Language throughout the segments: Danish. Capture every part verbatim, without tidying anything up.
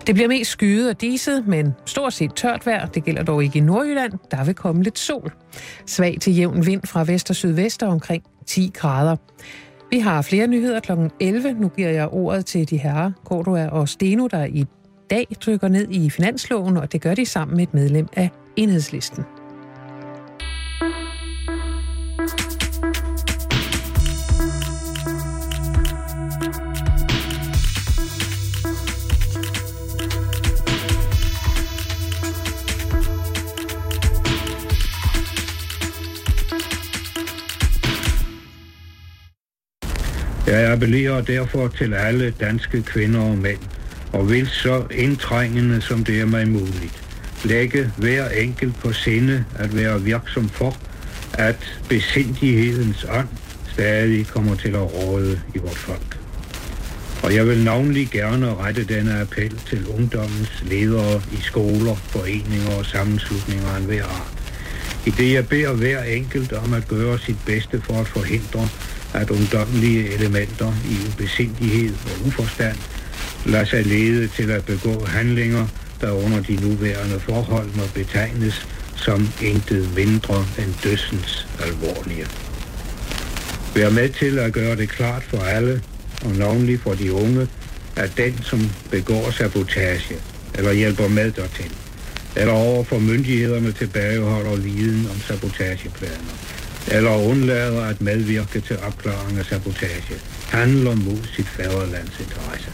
Det bliver mest skyet og diset, men stort set tørt vejr. Det gælder dog ikke i Nordjylland. Der vil komme lidt sol. Svag til jævn vind fra vest og sydvest og omkring ti grader. Vi har flere nyheder klokken elleve. Nu giver jeg ordet til de herrer, Cordua og Steno, der i dag trykker ned i finansloven, og det gør de sammen med et medlem af Enhedslisten. Jeg appellerer derfor til alle danske kvinder og mænd, og vil så indtrængende som det er mig muligt, lægge hver enkelt på sinde at være virksom for, at besindighedens ånd stadig kommer til at råde i vort folk. Og jeg vil navnlig gerne rette denne appel til ungdommens ledere i skoler, foreninger og sammenslutninger af enhver art. I det jeg beder hver enkelt om at gøre sit bedste for at forhindre, at ungdommelige elementer i ubesindighed og uforstand lader sig lede til at begå handlinger, der under de nuværende forhold må betegnes som intet mindre end dødsens alvorlige. Vær med til at gøre det klart for alle, og navnlig for de unge, at den, som begår sabotage eller hjælper med dertil, eller over for myndighederne tilbageholder viden om sabotageplaner, eller undlader at medvirke til opklaring af sabotage, handler mod sit fædrelands interesse.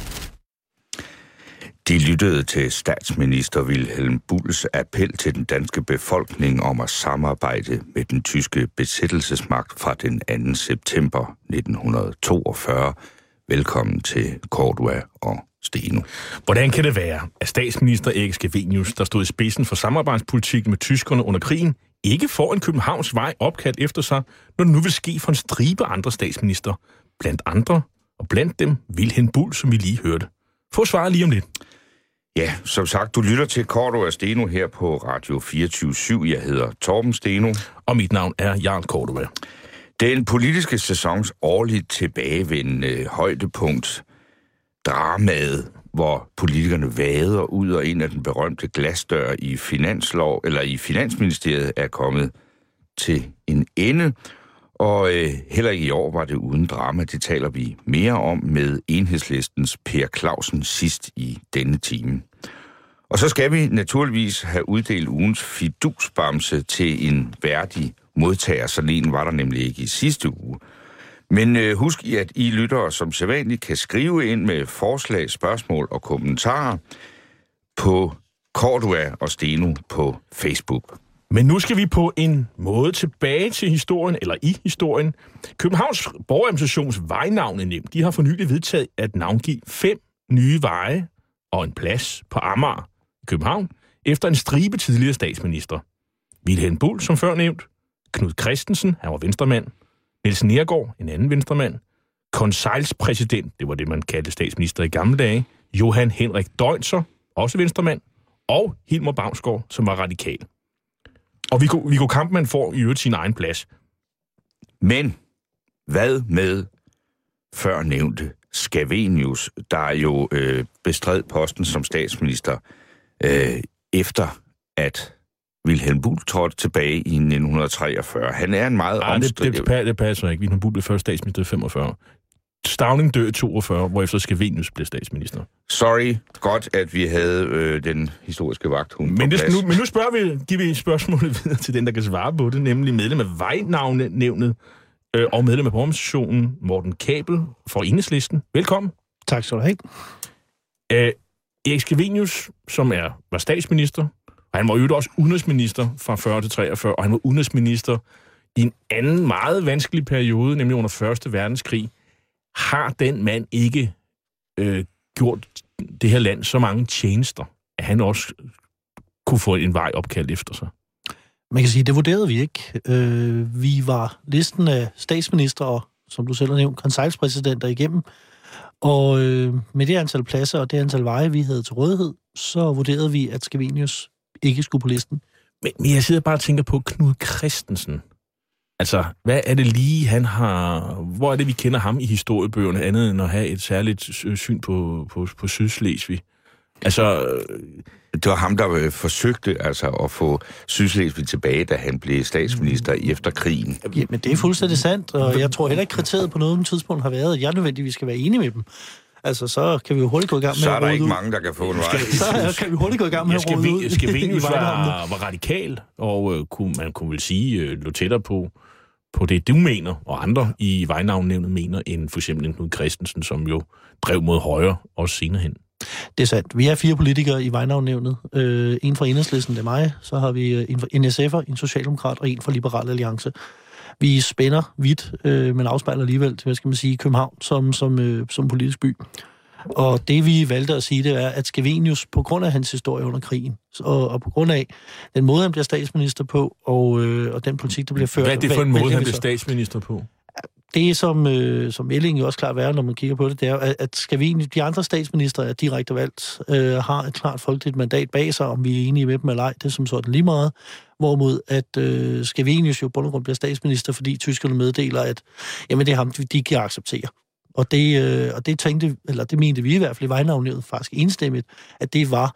De lyttede til statsminister Wilhelm Bulls appel til den danske befolkning om at samarbejde med den tyske besættelsesmagt fra den anden september nitten toogfyrre. Velkommen til Cordua og Steno. Hvordan kan det være, at statsminister Erik Scavenius, der stod i spidsen for samarbejdspolitikken med tyskerne under krigen, ikke får en Københavns vej opkaldt efter sig, når det nu vil ske for en stribe andre statsminister, blandt andre, og blandt dem Wilhelm Bull, som vi lige hørte. Få svaret lige om lidt. Ja, som sagt, du lytter til Cordua og Steno her på Radio fireogtyve syv. Jeg hedder Torben Steno. Og mit navn er Jarl Cordua. Den politiske sæsons årligt tilbagevendende højdepunkt, dramaet, hvor politikerne vader ud og ind af den berømte glasdør i finanslov, eller i Finansministeriet, er kommet til en ende. Og øh, heller ikke i år var det uden drama. Det taler vi mere om med Enhedslistens Per Clausen sidst i denne time. Og så skal vi naturligvis have uddelt ugens fidusbamse til en værdig modtager. Sådan en var der nemlig ikke i sidste uge. Men øh, husk I, at I lyttere som sædvanligt kan skrive ind med forslag, spørgsmål og kommentarer på Cordua og Steno på Facebook. Men nu skal vi på en måde tilbage til historien, eller i historien. Københavns Borgerrepræsentations vejnavnenævn, de har for nylig vedtaget at navngive fem nye veje og en plads på Amager i København, efter en stribe tidligere statsminister. Wilhelm Bull, som før nævnt, Knud Christensen, han var venstremand, Niels Neergaard, en anden venstremand, konseilspræsident, det var det, man kaldte statsminister i gamle dage, Johan Henrik Deuntzer, også venstremand, og Hilmar Bavnsgaard, som var radikal. Og Viggo, Viggo Kampmann får i øvrigt sin egen plads. Men hvad med før nævnte Scavenius, der jo øh, bestred posten som statsminister øh, efter at Wilhelm Bull trådte tilbage i nitten treogfyrre. Han er en meget omstridt... Det, det, det passer ikke. Wilhelm Bull blev først statsminister i femogfyrre. Stauning døde i toogfyrre, hvorefter Scavenius blev statsminister. Sorry, godt at vi havde øh, den historiske vagthund men det, nu, men nu spørger vi, giver vi spørgsmålet videre til den, der kan svare på det, nemlig medlem af vejnavnenævnet øh, og medlem af borgerrepræsentationen, Morten Kabel fra Enhedslisten. Velkommen. Tak skal du have. Æh, Erik Scavenius, som er, var statsminister, og han var jo også udenrigsminister fra fyrre til treogfyrre, og han var udenrigsminister i en anden meget vanskelig periode, nemlig under første verdenskrig. Har den mand ikke øh, gjort det her land så mange tjenester, at han også kunne få en vej opkaldt efter sig? Man kan sige, det vurderede vi ikke. Øh, vi var listen af statsminister og, som du selv har nævnt, konseilspræsidenter igennem. Og øh, med det antal pladser og det antal veje, vi havde til rådighed, så vurderede vi, at Scavenius ikke skulle på listen. Men, men jeg sidder bare og tænker på Knud Christensen. Altså, hvad er det lige, han har... Hvor er det, vi kender ham i historiebøgerne, andet end at have et særligt syn på, på, på Sydslesvig? Altså... Det var ham, der forsøgte altså at få Sydslesvig tilbage, da han blev statsminister efter krigen. Jamen, det er fuldstændig sandt, og jeg tror heller ikke, kriteriet på noget tidspunkt har været, at jeg nødvendigvis skal være enig med dem. Altså, så kan vi jo hurtigt gå i gang med så er at der råde ikke ud. mange, der kan få en vej. Så kan vi hurtigt gå i gang med ja, at råde ud. Scavenius var, var radikal, og øh, kunne, man kunne vel sige, øh, lå tættere på, på det, du mener, og andre i Vejnavnnævnet mener, end for eksempel Knud Christensen, som jo drev mod højre, også senere hen. Det er sandt. Vi er fire politikere i Vejnavnnævnet. Øh, en fra Enhedslisten, det er mig. Så har vi en fra N S F'er, en socialdemokrat og en fra Liberal Alliance. Vi spænder vidt, øh, men afspejler alligevel til, hvad skal man sige, København som, som, øh, som politisk by. Og det vi valgte at sige, det er, at Scavenius, på grund af hans historie under krigen, og, og på grund af den måde, han bliver statsminister på, og, øh, og den politik, der bliver ført... Hvad er det for en måde, han bliver statsminister på? Det, som, øh, som Elling jo også klart er, når man kigger på det, det er, at, at Scavenius, de andre statsminister er direkte valgt, øh, har et klart folkeligt mandat bag sig, om vi er enige med dem eller ej, det er som sådan lige meget. Hvorimod at øh, Scavenius jo på grund bliver statsminister, fordi tyskerne meddeler, at jamen, det er ham, de kan acceptere. Og det, øh, og det tænkte, eller det mente vi i hvert fald i Vejnavnnævnet faktisk enstemmigt, at det var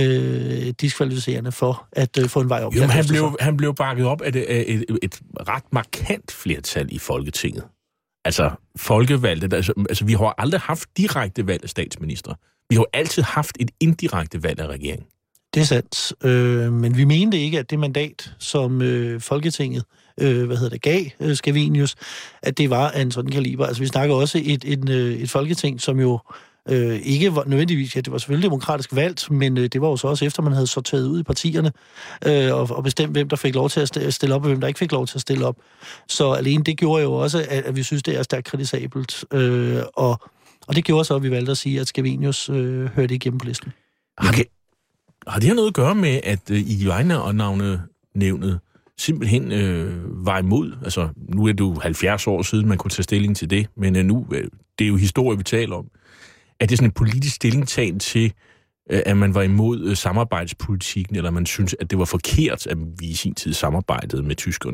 øh, diskvalificerende for at øh, få en vej op. Jo, men han blev, han blev bakket op af et, et, et, et ret markant flertal i Folketinget. Altså, folkevalgte, altså, altså vi har aldrig haft direkte valg af statsminister. Vi har altid haft et indirekte valg af regeringen. Det er sandt, øh, men vi mente ikke, at det mandat, som øh, Folketinget øh, hvad hedder det, gav øh, Scavenius, at det var af en sådan kaliber. Altså, vi snakker også et, et, et Folketing, som jo øh, ikke var nødvendigvis, ja, det var selvfølgelig demokratisk valgt, men øh, det var jo så også efter, man havde sorteret ud i partierne øh, og, og bestemt, hvem der fik lov til at stille op, og hvem der ikke fik lov til at stille op. Så alene det gjorde jo også, at, at vi synes, det er stærkt kritisabelt. Øh, og, og det gjorde så, at vi valgte at sige, at Scavenius øh, hørte igennem på listen. Okay. Har det her noget at gøre med, at øh, i Vejnavnnævnet simpelthen øh, var imod? Altså, nu er det jo halvfjerds år siden, man kunne tage stilling til det, men øh, nu, øh, det er jo historie, vi taler om. Er det sådan en politisk stillingtagen til, øh, at man var imod øh, samarbejdspolitikken, eller man synes, at det var forkert, at vi i sin tid samarbejdede med tyskerne?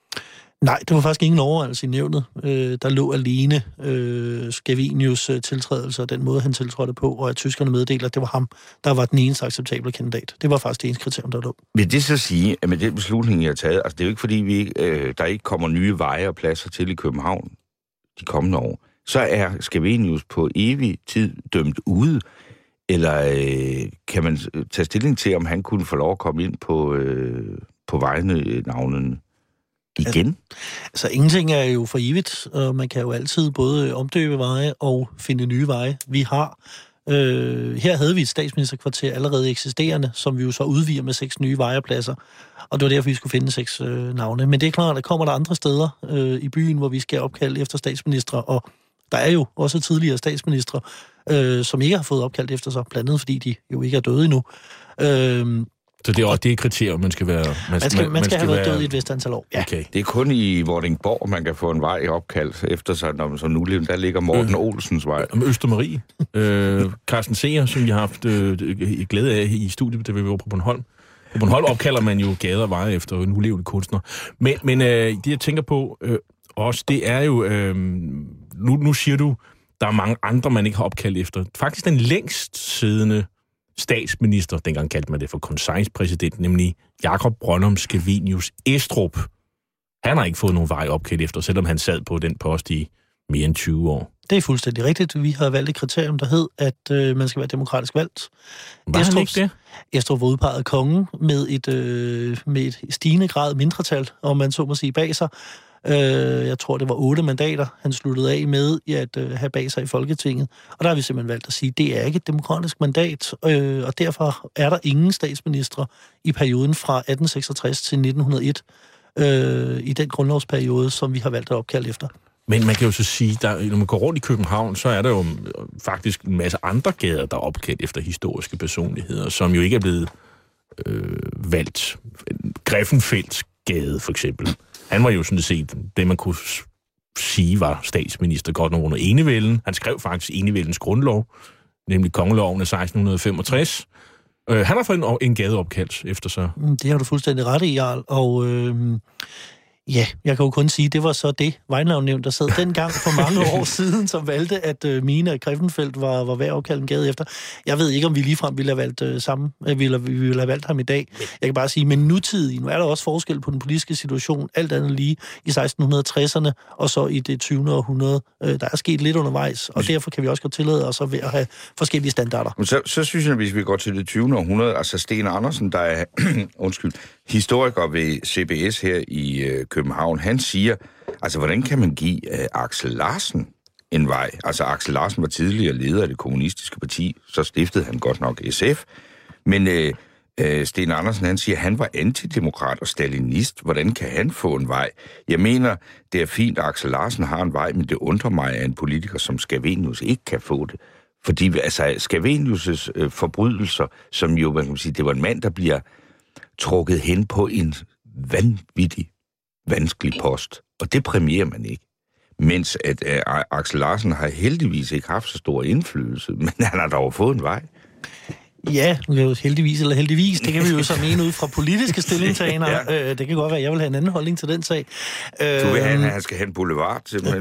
Nej, det var faktisk ingen overvejelse i nævnet. Øh, der lå alene øh, Scavenius øh, tiltrædelse og den måde, han tiltrådte på, og at tyskerne meddeler, at det var ham, der var den eneste acceptable kandidat. Det var faktisk det eneste kriterium, der lå. Vil det så sige, at med den beslutning, jeg har taget, altså det er jo ikke fordi, vi, øh, der ikke kommer nye veje og pladser til i København de kommende år, så er Scavenius på evig tid dømt ude, eller øh, kan man tage stilling til, om han kunne få lov at komme ind på, øh, på Vejnavnen igen? Altså, ingenting er jo for evigt, og man kan jo altid både omdøbe veje og finde nye veje. Vi har, øh, her havde vi et statsministerkvarter allerede eksisterende, som vi jo så udvider med seks nye vejepladser, og det var derfor, vi skulle finde seks øh, navne. Men det er klart, at der kommer der andre steder øh, i byen, hvor vi skal opkalde efter statsministre, og der er jo også tidligere statsministre, øh, som ikke har fået opkaldt efter sig, blandt andet fordi de jo ikke er døde endnu. Øh, Så det er også det kriterium, man skal være... Man skal, man, man skal, skal have været være... død i et vist antal år. Ja. Okay. Det er kun i Vordingborg, man kan få en vej opkaldt efter sig, når man så nu der ligger Morten øh, Olsens vej. Om Østermarie. øh, Carsten Seer, som jeg har haft øh, glæde af i studiet, da vi var på Bornholm. På Bornholm opkalder man jo gader og veje efter en ulevende kunstner. Men, men øh, det, jeg tænker på øh, også, det er jo... Øh, nu, nu siger du, der er mange andre, man ikke har opkaldt efter. Faktisk den længst siddende statsminister, dengang kaldte man det for konseilspræsident, nemlig Jakob Brøndum Scavenius Estrup. Han har ikke fået nogen vej opkaldt efter, selvom han sad på den post i mere end tyve år. Det er fuldstændig rigtigt. Vi har valgt et kriterium, der hed, at øh, man skal være demokratisk valgt. Var han ikke det? Estrup var udpeget af kongen med et, øh, med et stigende grad mindretal, om man så må sige, bag sig. Øh, jeg tror, det var otte mandater, han sluttede af med i at øh, have bag sig i Folketinget. Og der har vi simpelthen valgt at sige, at det er ikke et demokratisk mandat, øh, og derfor er der ingen statsministre i perioden fra atten seksogtres til nitten hundrede og et, øh, i den grundlovsperiode, som vi har valgt at opkalde efter. Men man kan jo så sige, at når man går rundt i København, så er der jo faktisk en masse andre gader, der er opkaldt efter historiske personligheder, som jo ikke er blevet øh, valgt. Greffenfelds gade, for eksempel. Han var jo sådan set det, man kunne sige var statsminister godt nok under enevælden. Han skrev faktisk enevældens grundlov, nemlig kongeloven af seksten femogtres. Øh, han har fået en, en gade opkaldt efter sig. Det har du fuldstændig ret i, Jarl. Og øh, Ja, jeg kan jo kun sige, det var så det Vejnavnnævn, der sad dengang for mange år siden, som valgte, at øh, Mine og Griffenfeldt var, var værd at kalde en gade efter. Jeg ved ikke, om vi ligefrem ville have valgt øh, sammen, øh, ville, vi ville have valgt ham i dag. Jeg kan bare sige, men nutidig, nu er der også forskel på den politiske situation, alt andet lige i seksten tresserne, og så i det tyvende århundrede. Øh, der er sket lidt undervejs, og derfor kan vi også godt tillade os at have forskellige standarder. Så, så synes jeg, hvis vi går til det tyvende århundrede, altså Sten Andersen, der er undskyld, historiker ved C B S her i øh, København, han siger, altså hvordan kan man give øh, Aksel Larsen en vej? Altså Aksel Larsen var tidligere leder af det kommunistiske parti, så stiftede han godt nok S F, men øh, øh, Sten Andersen, han siger, han var antidemokrat og stalinist. Hvordan kan han få en vej? Jeg mener, det er fint, at Aksel Larsen har en vej, men det undrer mig, at en politiker som Scavenius ikke kan få det. Fordi altså, Scavenius' øh, forbrydelser, som jo, man kan sige, det var en mand, der bliver trukket hen på en vanvittig, vanskelig post. Og det præmierer man ikke. Mens at øh, Aksel Larsen har heldigvis ikke haft så stor indflydelse, men han har dog fået en vej. Ja, heldigvis eller heldigvis, det kan vi jo så mene ud fra politiske stillingtager. Ja. Øh, det kan godt være, at jeg vil have en anden holdning til den sag. Du vil have, at han skal have en boulevard, simpelthen.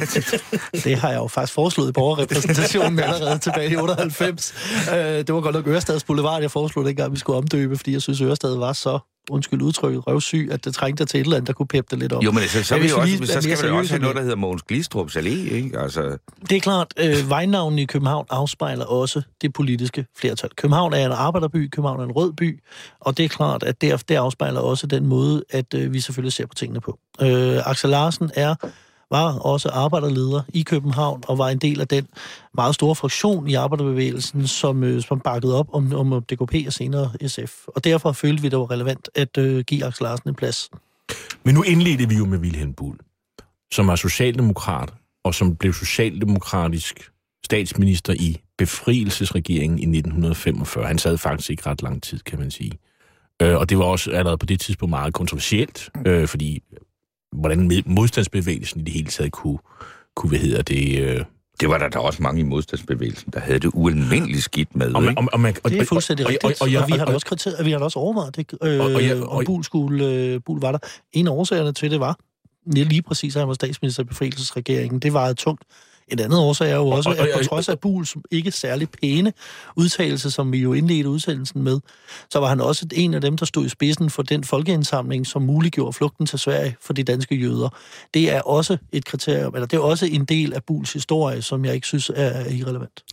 Det har jeg jo faktisk foreslået i borgerrepræsentationen allerede tilbage i otteoghalvfems. Øh, det var godt nok Ørestads Boulevard, jeg foreslog dengang, at vi skulle omdøbe, fordi jeg synes, Ørestad var så, undskyld udtrykket, røvsyg, at det trængte til et eller andet, der kunne peppe det lidt op. Jo, men så, så, vi også, lige, så skal vi også have noget, der hedder Mogens Glistrups Allé, ikke? Altså... Det er klart, øh, vejnavnene i København afspejler også det politiske flertal. København er en arbejderby, København er en rød by, og det er klart, at det, det afspejler også den måde, at øh, vi selvfølgelig ser på tingene på. Øh, Aksel Larsen er... var også arbejderleder i København og var en del af den meget store fraktion i arbejderbevægelsen, som, øh, som bakkede op om, om D K P og senere S F. Og derfor følte vi, det var relevant at øh, give Aksel Larsen en plads. Men nu indledte vi jo med Vilhelm Buhl, som var socialdemokrat, og som blev socialdemokratisk statsminister i befrielsesregeringen i nitten femogfyrre. Han sad faktisk ikke ret lang tid, kan man sige. Øh, og det var også allerede på det tidspunkt meget kontroversielt, øh, fordi hvordan modstandsbevægelsen i det hele taget kunne, kunne hvad hedder det... Øh... Det var der da også mange i modstandsbevægelsen, der havde det ualmindeligt skidt med. Og man, og, og man, og, det er fuldstændig rigtigt, og, og, og, og, og vi har da også kriteriet, vi har da også overvejet det, øh, og, og, og, og Buhl skulle, øh, Buhl var der. En af årsagerne til det var, lige præcis, at han var statsminister i befrielsesregeringen. Det var tungt. Et andet årsag er jo også, at på trods af Buhls ikke særlig pæne udtalelse, som vi jo indledte udsendelsen med, så var han også en af dem, der stod i spidsen for den folkeindsamling, som muliggjorde flugten til Sverige for de danske jøder. Det er også et kriterium, eller det er også en del af Buhls historie, som jeg ikke synes er irrelevant.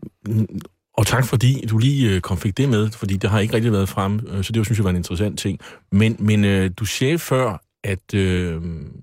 Og tak fordi du lige kom fik det med, fordi det har ikke rigtig været frem, så det synes jeg var en interessant ting. Men, men du sagde før, at... Øh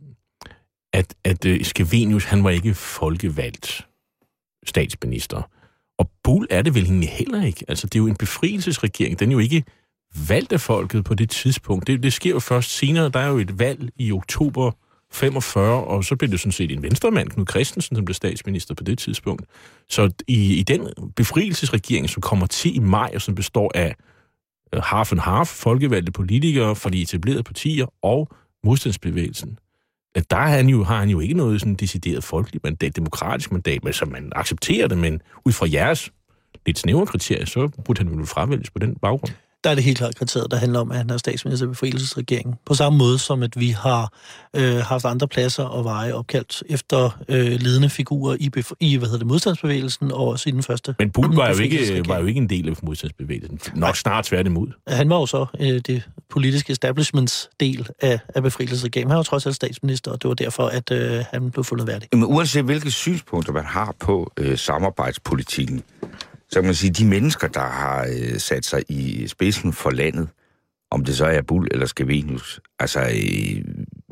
at, at uh, Scavenius, han var ikke folkevalgt statsminister. Og Buhl er det vel egentlig heller ikke. Altså, det er jo en befrielsesregering. Den er jo ikke valgt af folket på det tidspunkt. Det, det sker jo først senere. Der er jo et valg i oktober femogfyrre, og så blev det sådan set en venstremand, Knud Christensen, som blev statsminister på det tidspunkt. Så i, i den befrielsesregering, som kommer til i maj, og som består af uh, half and half, folkevalgte politikere fra de etablerede partier og modstandsbevægelsen, der har han, jo, har han jo ikke noget sådan decideret folkeligt mandat, demokratisk mandat, men så man accepterer det, men ud fra jeres lidt snævre kriterier, så burde han jo fravælges på den baggrund. Der er det helt klart kriteriet, der handler om, at han er statsminister i befrielsesregeringen. På samme måde som, at vi har øh, haft andre pladser og veje opkaldt efter øh, ledende figurer i, bef- i hvad hedder det, modstandsbevægelsen, og også i den første. Men Buhl var, jo ikke, var jo ikke en del af modstandsbevægelsen. Nok Nej. Snart tværtimod. Han var jo så øh, det politiske establishments del af, af befrielsesregeringen. Han var trods alt statsminister, og det var derfor, at øh, han blev fundet værdig. Men uanset hvilke synspunkter man har på øh, samarbejdspolitikken, så kan man sige, de mennesker, der har øh, sat sig i spidsen for landet, om det så er Buhl eller Scavenius, altså, øh,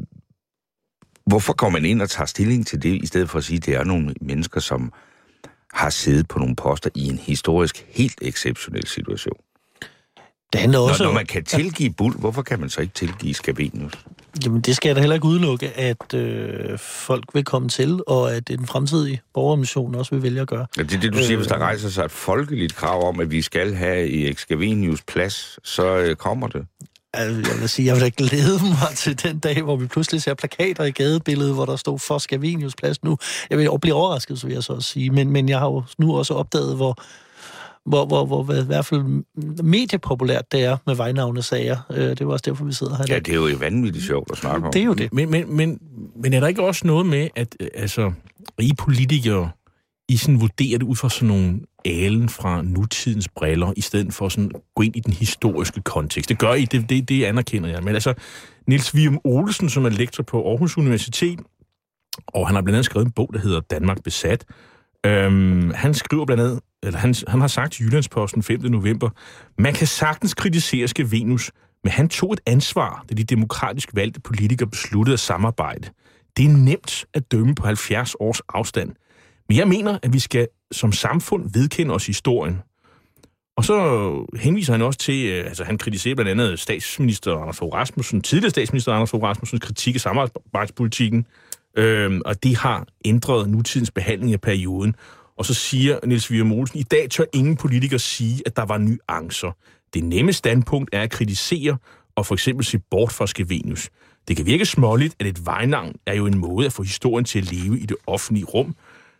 hvorfor går man ind og tager stilling til det, i stedet for at sige, at det er nogle mennesker, som har siddet på nogle poster i en historisk helt exceptionel situation? Det handler også... Når, når man kan tilgive Buhl, hvorfor kan man så ikke tilgive Scavenius? Jamen, det skal jeg da heller ikke udelukke, at øh, folk vil komme til, og at den fremtidige borgermission også vil vælge at gøre. Ja, det er det, du siger, øh, hvis der rejser sig et folkeligt krav om, at vi skal have i Scavenius plads, så øh, kommer det. Altså, jeg vil sige, jeg vil da glæde mig til den dag, hvor vi pludselig ser plakater i gadebilledet, hvor der stod for Scavenius plads nu. Jeg vil blive overrasket, så vil jeg så sige, men, men jeg har jo nu også opdaget, hvor hvor, hvor, hvor, hvor i hvert fald mediepopulært det er med vejnavnesager. Øh, det var også derfor, vi sidder her. Ja, det er jo vanvittigt sjovt at snakke om. Det er jo det. Men, men, men, men er der ikke også noget med, at altså, rige politikere I sådan vurderer det ud fra sådan nogle alen fra nutidens briller, i stedet for sådan at gå ind i den historiske kontekst? Det gør I, det, det, det anerkender jeg. Men altså, Niels Vium Olsen, som er lektor på Aarhus Universitet, og han har blandt andet skrevet en bog, der hedder Danmark besat. Øhm, han skriver blandt andet, eller han, han har sagt til Jyllandsposten femte november, man kan sagtens kritisere Scavenius, men han tog et ansvar, da de demokratisk valgte politikere besluttede at samarbejde. Det er nemt at dømme på halvfjerds års afstand. Men jeg mener, at vi skal som samfund vedkende os historien. Og så henviser han også til, altså han kritiserer blandt andet statsminister Anders Fogh Rasmussen, tidligere statsminister Anders Fogh Rasmussens kritik af samarbejdspolitikken, øhm, og det har ændret nutidens behandling af perioden. Og så siger Niels Vium Olsen, i dag tør ingen politiker sige, at der var nuancer. Det nemme standpunkt er at kritisere og for eksempel se bort fra Scavenius. Det kan virke småligt, at et vejnavn er jo en måde at få historien til at leve i det offentlige rum.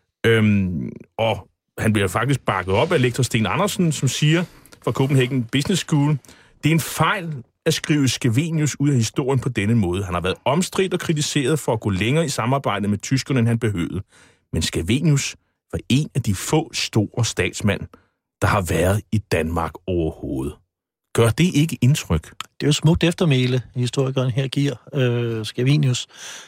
Øhm, og han bliver faktisk bakket op af lektor Sten Andersen, som siger fra Copenhagen Business School, det er en fejl at skrive Scavenius ud af historien på denne måde. Han har været omstridt og kritiseret for at gå længere i samarbejde med tyskerne, end han behøvede. Men Scavenius var en af de få store statsmænd, der har været i Danmark overhovedet. Gør det ikke indtryk? Det er jo smukt eftermæle, historikeren her giver øh, Scavenius.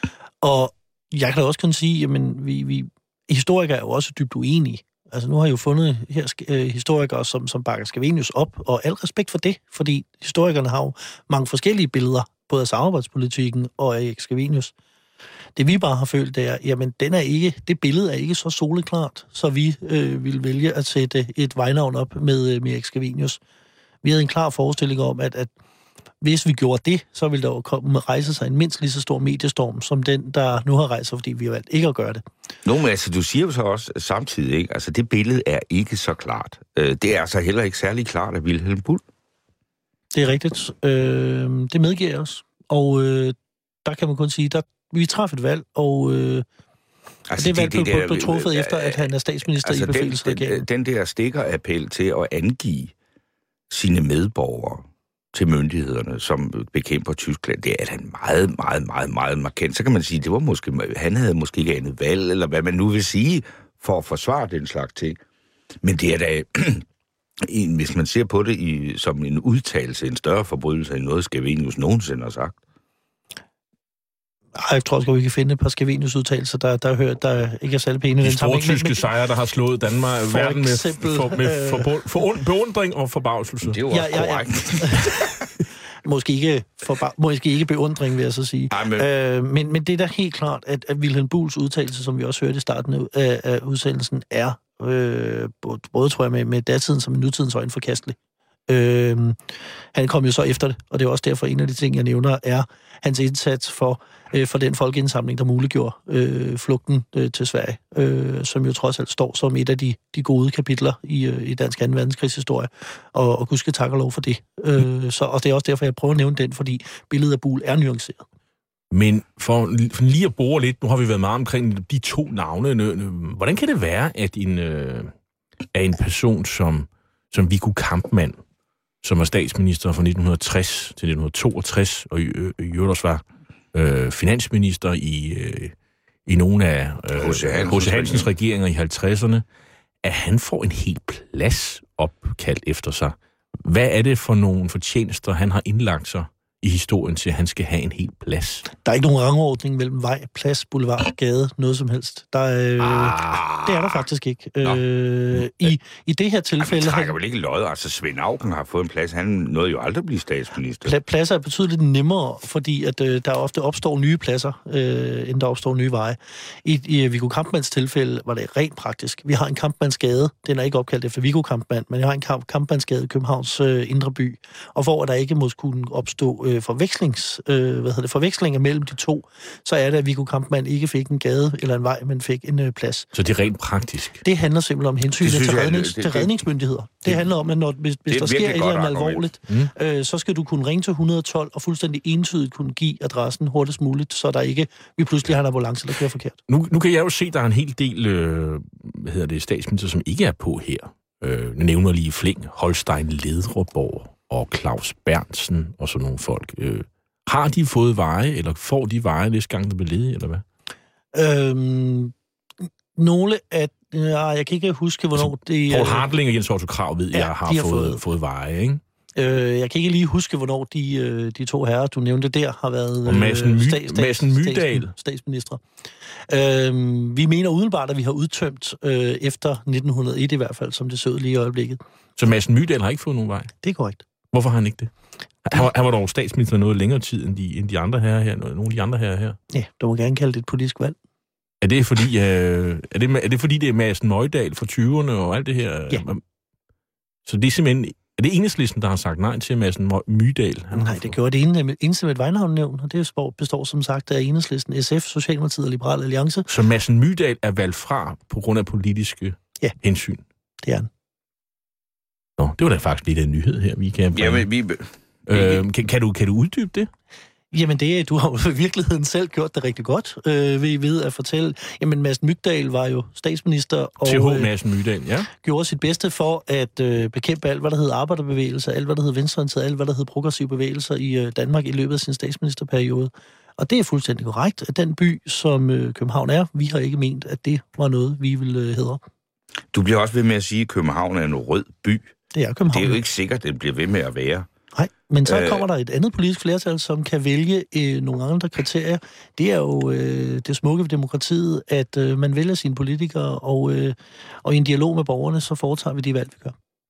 Og jeg kan da også kun sige, jamen, vi, vi historikere er jo også dybt uenige. Altså, nu har jeg jo fundet her øh, historikere, som, som bakker Scavenius op, og al respekt for det, fordi historikerne har jo mange forskellige billeder, både af samarbejdspolitikken og af Scavenius. Det vi bare har følt, det er, jamen, den er ikke, det billede er ikke så soleklart, så vi øh, ville vælge at sætte et vejnavn op med, med Scavenius. Vi havde en klar forestilling om, at, at hvis vi gjorde det, så ville der jo komme rejse sig en mindst lige så stor mediestorm, som den, der nu har rejst sig, fordi vi har valgt ikke at gøre det. Nå, men altså, du siger jo så også samtidig, ikke? Altså, det billede er ikke så klart. Øh, det er altså heller ikke særlig klart af Vilhelm Buhl. Det er rigtigt. Øh, det medgiver jeg også. Og øh, der kan man kun sige, der vi træffede et valg, og øh, altså, det valg blev, det der, blev truffet øh, efter, at han er statsminister altså i befrielsesregeringen. Den, den, den der stikkerappel til at angive sine medborgere til myndighederne, som bekæmper Tyskland, det er da meget, meget, meget, meget markant. Så kan man sige, det var måske, han havde måske ikke andet valg, eller hvad man nu vil sige, for at forsvare den slags ting. Men det er da, hvis man ser på det i, som en udtalelse, en større forbrydelse, end noget Scavenius nogensinde har sagt. Jeg tror også, at vi kan finde et par Scavenius-udtalelser, der, der, der, der ikke er særlig pæne. De store tyske sejre, der har slået Danmark for verden med, eksempel, for, med for, for, for beundring og forbavselse. Det er jo også ja, ja, ja. måske, ikke forba- måske ikke beundring, vil jeg så sige. Ej, men... Øh, men, men det er da helt klart, at, at Vilhelm Buhls udtalelse, som vi også hørte i starten af, af udsendelsen, er øh, både, både, tror jeg, med, med datiden som nutidens øjne forkastelig. Øh, han kom jo så efter det, og det er også derfor, en af de ting, jeg nævner, er hans indsats for, øh, for den folkeindsamling, der muliggjorde øh, flugten øh, til Sverige, øh, som jo trods alt står som et af de, de gode kapitler i, øh, i dansk anden verdenskrigshistorie, og, og gudske tak og lov for det. Øh, så, og det er også derfor, jeg prøver at nævne den, fordi billedet af Buhl er nuanceret. Men for, for lige at bore lidt, nu har vi været meget omkring de to navne. Hvordan kan det være, at en, øh, at en person som, som Viggo Kampmann, som var statsminister fra nitten tres til nitten toogtres, og i øvrigt også var øh, finansminister i, øh, i nogle af H C øh, Hansens regeringer i halvtredserne, at han får en hel plads opkaldt efter sig. Hvad er det for nogle fortjenester, han har indlagt sig i historien til, at han skal have en hel plads? Der er ikke nogen rangordning mellem vej, plads, boulevard, gade, noget som helst. Der er, ah, det er der faktisk ikke. Øh, i, I det her tilfælde... Han trækker vel ikke lod. Altså, Svend Auken har fået en plads. Han nåede jo aldrig at blive statsminister. Pladser er betydeligt nemmere, fordi at, øh, der ofte opstår nye pladser, øh, end der opstår nye veje. I, i Viggo Kampmanns tilfælde var det rent praktisk. Vi har en Kampmannsgade. Den er ikke opkaldt efter Viggo Kampmann, men jeg har en kamp- Kampmannsgade i Københavns øh, indre by, og hvor der ikke må kunne opstå øh, forvekslings, øh, hvad hedder det, forvekslinger mellem de to, så er det, at Viggo Kampmann ikke fik en gade eller en vej, men fik en øh, plads. Så det er rent praktisk? Det handler simpelthen om hensyn til, rednings, det, det, til redningsmyndigheder. Det, det handler om, at når, hvis, hvis der sker et eller andet alvorligt, mm. øh, så skal du kunne ringe til et et to og fuldstændig entydigt kunne give adressen hurtigst muligt, så der ikke vi pludselig har en ambulance, der kører forkert. Nu, nu kan jeg jo se, at der er en hel del øh, hvad hedder det, statsminister, som ikke er på her. Øh, jeg nævner lige Fling, Holstein Ledreborg og Claus Berntsen og sådan nogle folk. Øh, har de fået veje, eller får de veje næste gang, der bliver ledige, eller hvad? Øhm, nogle af... Ja, jeg kan ikke huske, hvornår altså, det... Poul Hartling og Jens Otto Krag ved, ja, jeg har, har fået, fået, fået veje, ikke? Øh, jeg kan ikke lige huske, hvornår de, de to herrer, du nævnte der, har været og Madsen, My- stats, stats, Madsen Mydal. Stats, statsminister. Øh, vi mener udenbart, at vi har udtømt øh, efter nitten hundrede og et i hvert fald, som det så ud lige i øjeblikket. Så Madsen Mydal har ikke fået nogen vej? Det er korrekt. Hvorfor har han ikke det? Han var, han var dog statsminister noget længere tid end de, end de andre herrer her, nogle af de andre herrer her. Ja, du må gerne kalde det et politisk valg. Er det fordi, øh, er det, er det, fordi det er Madsen Mydal fra tyverne og alt det her? Ja. Så det er simpelthen... Er det Enhedslisten, der har sagt nej til Madsen Mydal? Han Nej, det gjorde det ene, eneste med et vejnavnnævn, og det består som sagt af Enhedslisten, S F, Socialdemokratiet og Liberal Alliance. Så Madsen Mydal er valgt fra på grund af politiske ja. hensyn? Det er han. Nå, det var da faktisk lidt en nyhed her, vi kan... Jamen, vi... Øh, kan, kan, du, kan du uddybe det? Jamen, det, du har jo i virkeligheden selv gjort det rigtig godt, øh, ved, ved at fortælle. Jamen, Madsen Mydal var jo statsminister, og T H Madsen Mydal, ja. gjorde sit bedste for at øh, bekæmpe alt, hvad der hed arbejderbevægelser, alt, hvad der hed venstreorienteret, alt, hvad der hed progressive bevægelser i øh, Danmark i løbet af sin statsministerperiode. Og det er fuldstændig korrekt, at den by, som øh, København er, vi har ikke ment, at det var noget, vi ville øh, hedre. Du bliver også ved med at sige, at København er en rød by. Det er København. Det er jo ikke sikkert, at det bliver ved med at være. Nej, men så øh, kommer der et andet politisk flertal, som kan vælge øh, nogle andre kriterier. Det er jo øh, det smukke ved demokratiet, at øh, man vælger sine politikere, og, øh, og i en dialog med borgerne, så foretager vi de valg, vi gør.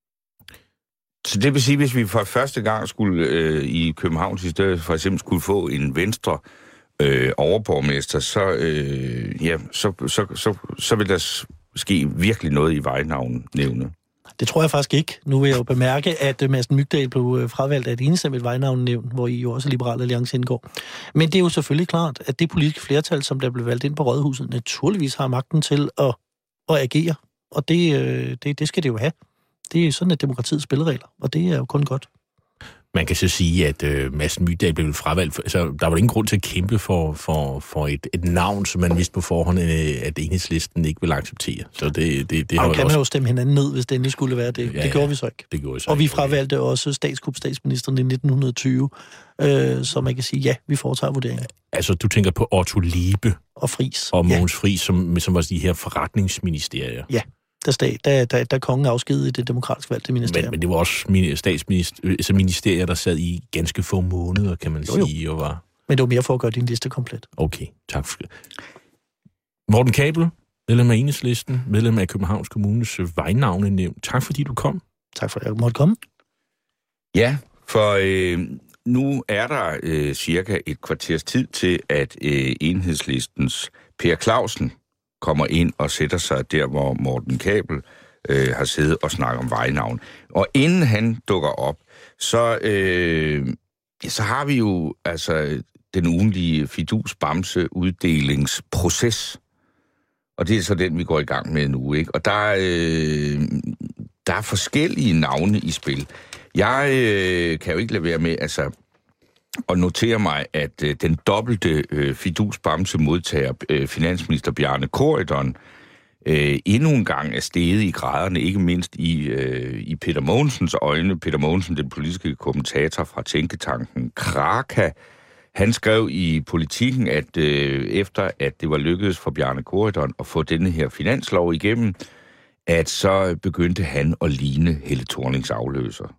Så det vil sige, hvis vi for første gang skulle øh, i Københavns historie for eksempel skulle få en venstre øh, overborgmester, så, øh, ja, så, så, så, så vil der ske virkelig noget i vejnavnnævnet. Det tror jeg faktisk ikke. Nu vil jeg jo bemærke, at Madsen Mydal blev fravalgt af et enestemmigt vejnavnnævn, hvor I jo også Liberal Alliance indgår. Men det er jo selvfølgelig klart, at det politiske flertal, som der blev valgt ind på Rådhuset, naturligvis har magten til at, at agere. Og det, det, det skal det jo have. Det er sådan, at demokratiets spilleregler, og det er jo kun godt. Man kan så sige, at øh, Madsen Mydal blev fravalgt. Altså, der var ingen grund til at kæmpe for, for, for et, et navn, som man vidste på forhånd, at Enhedslisten ikke ville acceptere. Så det, det, det og har kan også... man jo stemme hinanden ned, hvis det endelig skulle være det. Ja, det gjorde vi så ikke. Det gjorde vi så og vi ikke. fravalgte også statskup-statsministeren i nitten tyve, øh, så man kan sige, ja, vi foretager vurderinger. Altså, du tænker på Otto Liebe og Friis. Og Mogens ja. Friis, som, som var de her forretningsministerier. Ja. Da, stat, da, da, da kongen afskedede det demokratisk valgte ministerium. Men, men det var også statsminister, altså ministerier, der sad i ganske få måneder, kan man jo, sige. Jo. Og var... Men det var mere for at gøre din liste komplet. Okay, tak for det. Morten Kabel, medlem af Enhedslisten, medlem af Københavns Kommunes vejnavnenævn. Tak fordi du kom. Tak for at jeg måtte komme. Ja, for øh, nu er der øh, cirka et kvarters tid til, at øh, Enhedslistens Per Clausen kommer ind og sætter sig der, hvor Morten Kabel øh, har siddet og snakket om vejnavn. Og inden han dukker op, så, øh, så har vi jo altså den ugenlige fidus-bamse-uddelingsproces. Og det er så den, vi går i gang med nu, ikke? Og der, øh, der er forskellige navne i spil. Jeg øh, kan jo ikke lade være med, altså... og notere mig, at øh, den dobbelte øh, fidus-bamse-modtager, øh, finansminister Bjarne Corydon, øh, endnu en gang er steget i graderne, ikke mindst i, øh, i Peter Mogensens øjne. Peter Mogensen, den politiske kommentator fra tænketanken Kraka, han skrev i Politikken, at øh, efter at det var lykkedes for Bjarne Corydon at få denne her finanslov igennem, at så begyndte han at ligne Helle Thornings afløser.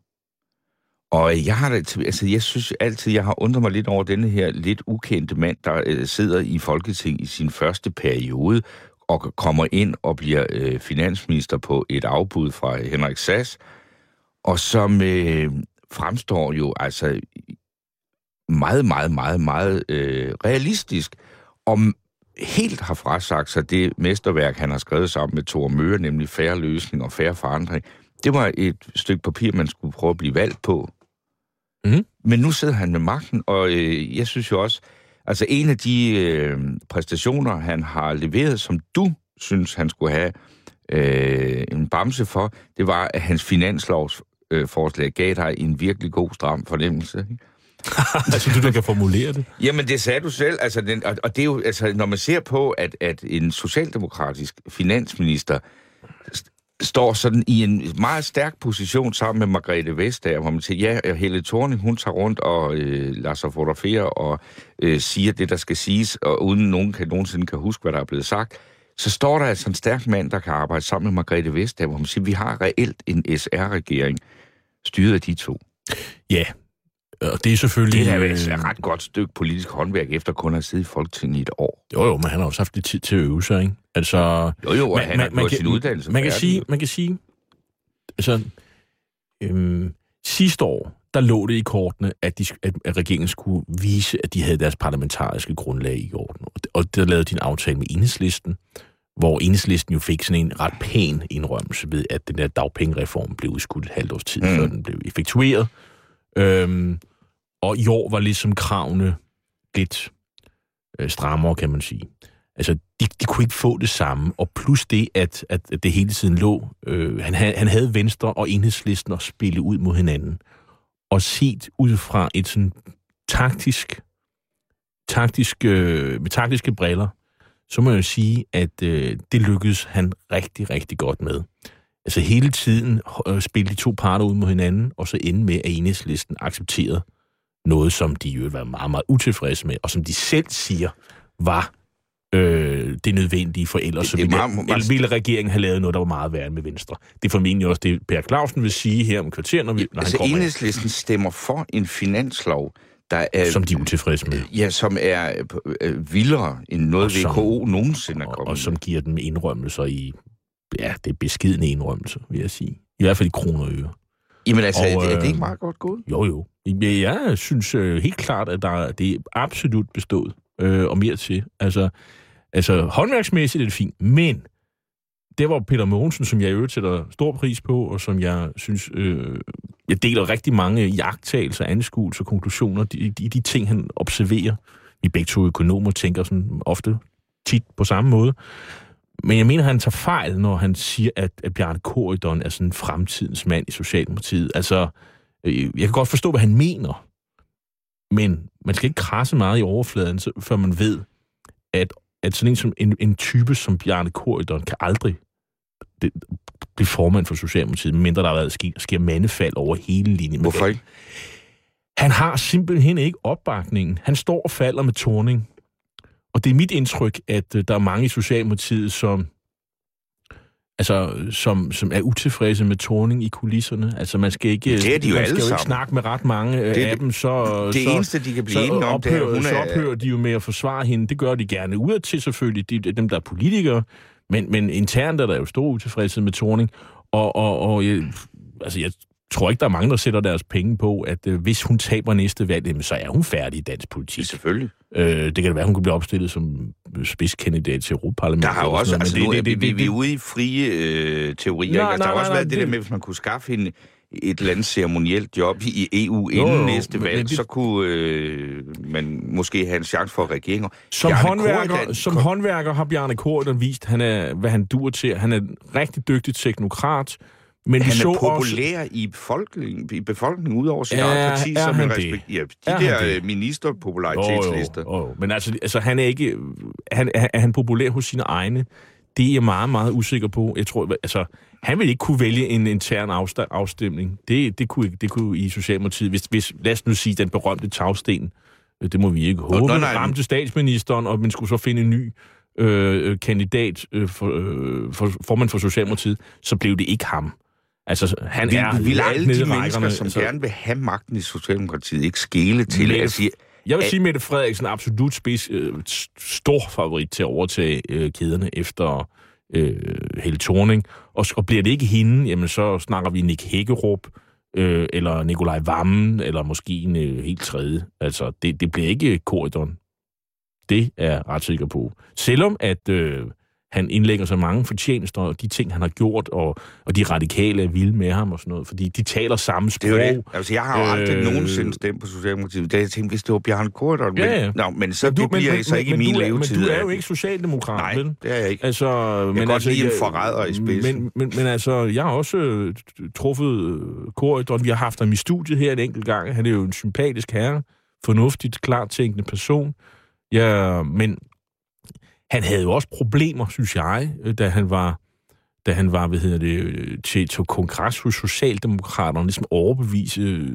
Og jeg har altså jeg synes altid, jeg har undret mig lidt over denne her lidt ukendte mand, der øh, sidder i Folketinget i sin første periode og kommer ind og bliver øh, finansminister på et afbud fra Henrik Sass, og som øh, fremstår jo altså meget, meget, meget, meget øh, realistisk, og helt har frasagt sig det mesterværk, han har skrevet sammen med Thor Møre, nemlig Fair Løsning og Fair Forandring. Det var et stykke papir, man skulle prøve at blive valgt på. Mm. Men nu sidder han med magten, og øh, jeg synes jo også, altså en af de øh, præstationer, han har leveret, som du synes, han skulle have øh, en bamse for, det var, at hans finanslovsforslag øh, gav dig en virkelig god stram fornemmelse. Altså, du, du kan formulere det? Jamen, det sagde du selv, altså, den, og, og det er jo, altså, når man ser på, at, at en socialdemokratisk finansminister står sådan i en meget stærk position sammen med Margrethe Vestager, hvor man siger, ja, Helle Thorning, hun tager rundt og øh, lader sig fotografere og øh, siger det, der skal siges, og uden nogen kan, nogensinde kan huske, hvad der er blevet sagt. Så står der altså en stærk mand, der kan arbejde sammen med Margrethe Vestager, hvor man siger, vi har reelt en S R-regering styret af de to. Ja, og det er selvfølgelig... Det er vel et ret godt stykke politisk håndværk, efter kun at have siddet i Folketinget i et år. Jo, jo, men han har også haft lidt tid til at øve sig, ikke? Altså... Jo, jo, og man, han har man, gjort kan, sin uddannelse. Man kan sige, man kan sige... Altså, øhm, sidste år, der lå det i kortene, at, de, at, at regeringen skulle vise, at de havde deres parlamentariske grundlag i orden. Og der lavede de en aftale med Enhedslisten, hvor Enhedslisten jo fik sådan en ret pæn indrømmelse ved, at den der dagpengereform blev udskudt et halvt års tid, mm. før den blev effektueret. Øhm, og i år var ligesom kravene lidt øh, strammere, kan man sige. Altså, de, de kunne ikke få det samme, og plus det, at, at, at det hele tiden lå. Øh, han, han havde Venstre og Enhedslisten at spille ud mod hinanden, og set ud fra et sådan taktisk, taktisk øh, med taktiske briller, så må jeg jo sige, at øh, det lykkedes han rigtig, rigtig godt med. Altså hele tiden øh, spille de to parter ud mod hinanden, og så ende med, at Enhedslisten accepterede noget, som de jo var meget, meget utilfredse med, og som de selv siger var øh, det nødvendige for ellers, så ville, meget, meget... ville regeringen have lavet noget, der var meget værre med Venstre. Det er formentlig også det, Per Clausen vil sige her om kvarter, når, vi, når altså, han kommer. Enhedslisten stemmer for en finanslov, der er, som de er utilfredse med. Ja, som er øh, vildere end noget som, V K O nogensinde er kommet. Og, og som giver dem indrømmelser i, ja, det er beskidende indrømmelser, vil jeg sige. I hvert fald i kroner og øre. Jamen altså, og, er, det, er det ikke øh, meget godt gået? Jo, jo. Jeg synes øh, helt klart, at der, det er absolut bestået, øh, og mere til. Altså, altså håndværksmæssigt er det fint, men det var Peter Mogensen, som jeg i øvrigt sætter stor pris på, og som jeg synes, øh, jeg deler rigtig mange iagttagelser, anskuelser og konklusioner i de, de ting, han observerer. Vi begge to økonomer tænker sådan ofte tit på samme måde. Men jeg mener, han tager fejl, når han siger, at, at Bjarne Corydon er sådan fremtidens mand i Socialdemokratiet. Altså, øh, jeg kan godt forstå, hvad han mener, men man skal ikke krasse meget i overfladen, så, før man ved, at, at sådan en, som, en, en type som Bjarne Corydon kan aldrig det, blive formand for Socialdemokratiet, mindre der har været sker, sker mandefald over hele linjen. Hvorfor ikke? Han har simpelthen ikke opbakningen. Han står og falder med Thorning. Og det er mit indtryk, at der er mange i Socialdemokratiet, som, altså, som, som er utilfredse med Thorning i kulisserne. Altså, man skal ikke, det er de jo man alle skal jo ikke sammen. snakke med ret mange det, af dem. Så, det så, eneste, de kan blive enige om, ophører, det er, hun så er... ophører de jo med at forsvare hende. Det gør de gerne udadtil selvfølgelig, de, dem, der er politikere. Men, men internt er der jo stor utilfredshed med Thorning. Og, og, og jeg, altså, jeg tror ikke, der er mange, der sætter deres penge på, at øh, hvis hun taber næste valg, så er hun færdig i dansk politik. Selvfølgelig. Øh, det kan da være, hun kunne blive opstillet som spidskandidat til Europaparlamentet. Der har jo også, noget, altså det, nu det, er det, vi, det, vi er ude i frie øh, teorier, nej, ikke? Altså, nej, der har også nej, været det, det der med, hvis man kunne skaffe hende et eller andet ceremonielt job i E U inden jo, jo, næste valg, det, så kunne øh, man måske have en chance for regeringer. Som, håndværker, Corydon, som håndværker har Bjarne Corydon vist, han er, hvad han duer til. Han er en rigtig dygtig teknokrat. Men han vi er så populær også... i befolkningen, i befolkningen ud over sit ja, eget parti, som en respekt. Ja, de er der ministerpopularitetslister. Jo, jo, jo. Men altså, altså, han er ikke... Han, er han populær hos sine egne? Det er jeg meget, meget usikker på. Jeg tror, altså, han vil ikke kunne vælge en intern afsta- afstemning. Det, det, kunne, det kunne i Socialdemokratiet. Hvis, hvis, lad os nu sige, den berømte tagsten, det må vi ikke håbe, nå, nej, ramte statsministeren, og man skulle så finde en ny øh, kandidat øh, for, øh, for formand for Socialdemokratiet, så blev det ikke ham. Altså, han vil, er vil alle de mennesker, rækkerne, som altså, gerne vil have magten i Socialdemokratiet, ikke skele til Mette, at sige... Jeg vil at, sige, at Mette Frederiksen er absolut spids, øh, stor favorit til at overtage øh, kæderne efter øh, Helle Thorning. Og, og bliver det ikke hende, jamen så snakker vi Nick Hækkerup, øh, eller Nikolaj Wammen, eller måske en øh, helt tredje. Altså, det, det bliver ikke Corydon. Det er jeg ret sikker på. Selvom at... Øh, han indlægger så mange fortjenester, og de ting, han har gjort, og, og de radikale er vilde med ham og sådan noget, fordi de taler samme sprog. Det er det. Altså, jeg har jo aldrig øh... nogensinde stemt på Socialdemokratiet. Da jeg tænkte, hvis det var Bjarne Corydon, ja, ja. men, no, men så men du, det bliver men, jeg så ikke men, i min du, levetid. Men du er jo ikke socialdemokrat, nej, vel? det er jeg ikke. Altså, jeg men kan godt altså, lide en forræder i spidsen. Men, men, men altså, jeg har også øh, truffet Corydon. Vi har haft ham i studiet her en enkelt gang. Han er jo en sympatisk herre, fornuftigt, klartænkende person. Ja, men... Han havde jo også problemer, synes jeg, da han var, da han var, hvad hedder det, til, til kongres hos Socialdemokraterne, ligesom overbevise øh,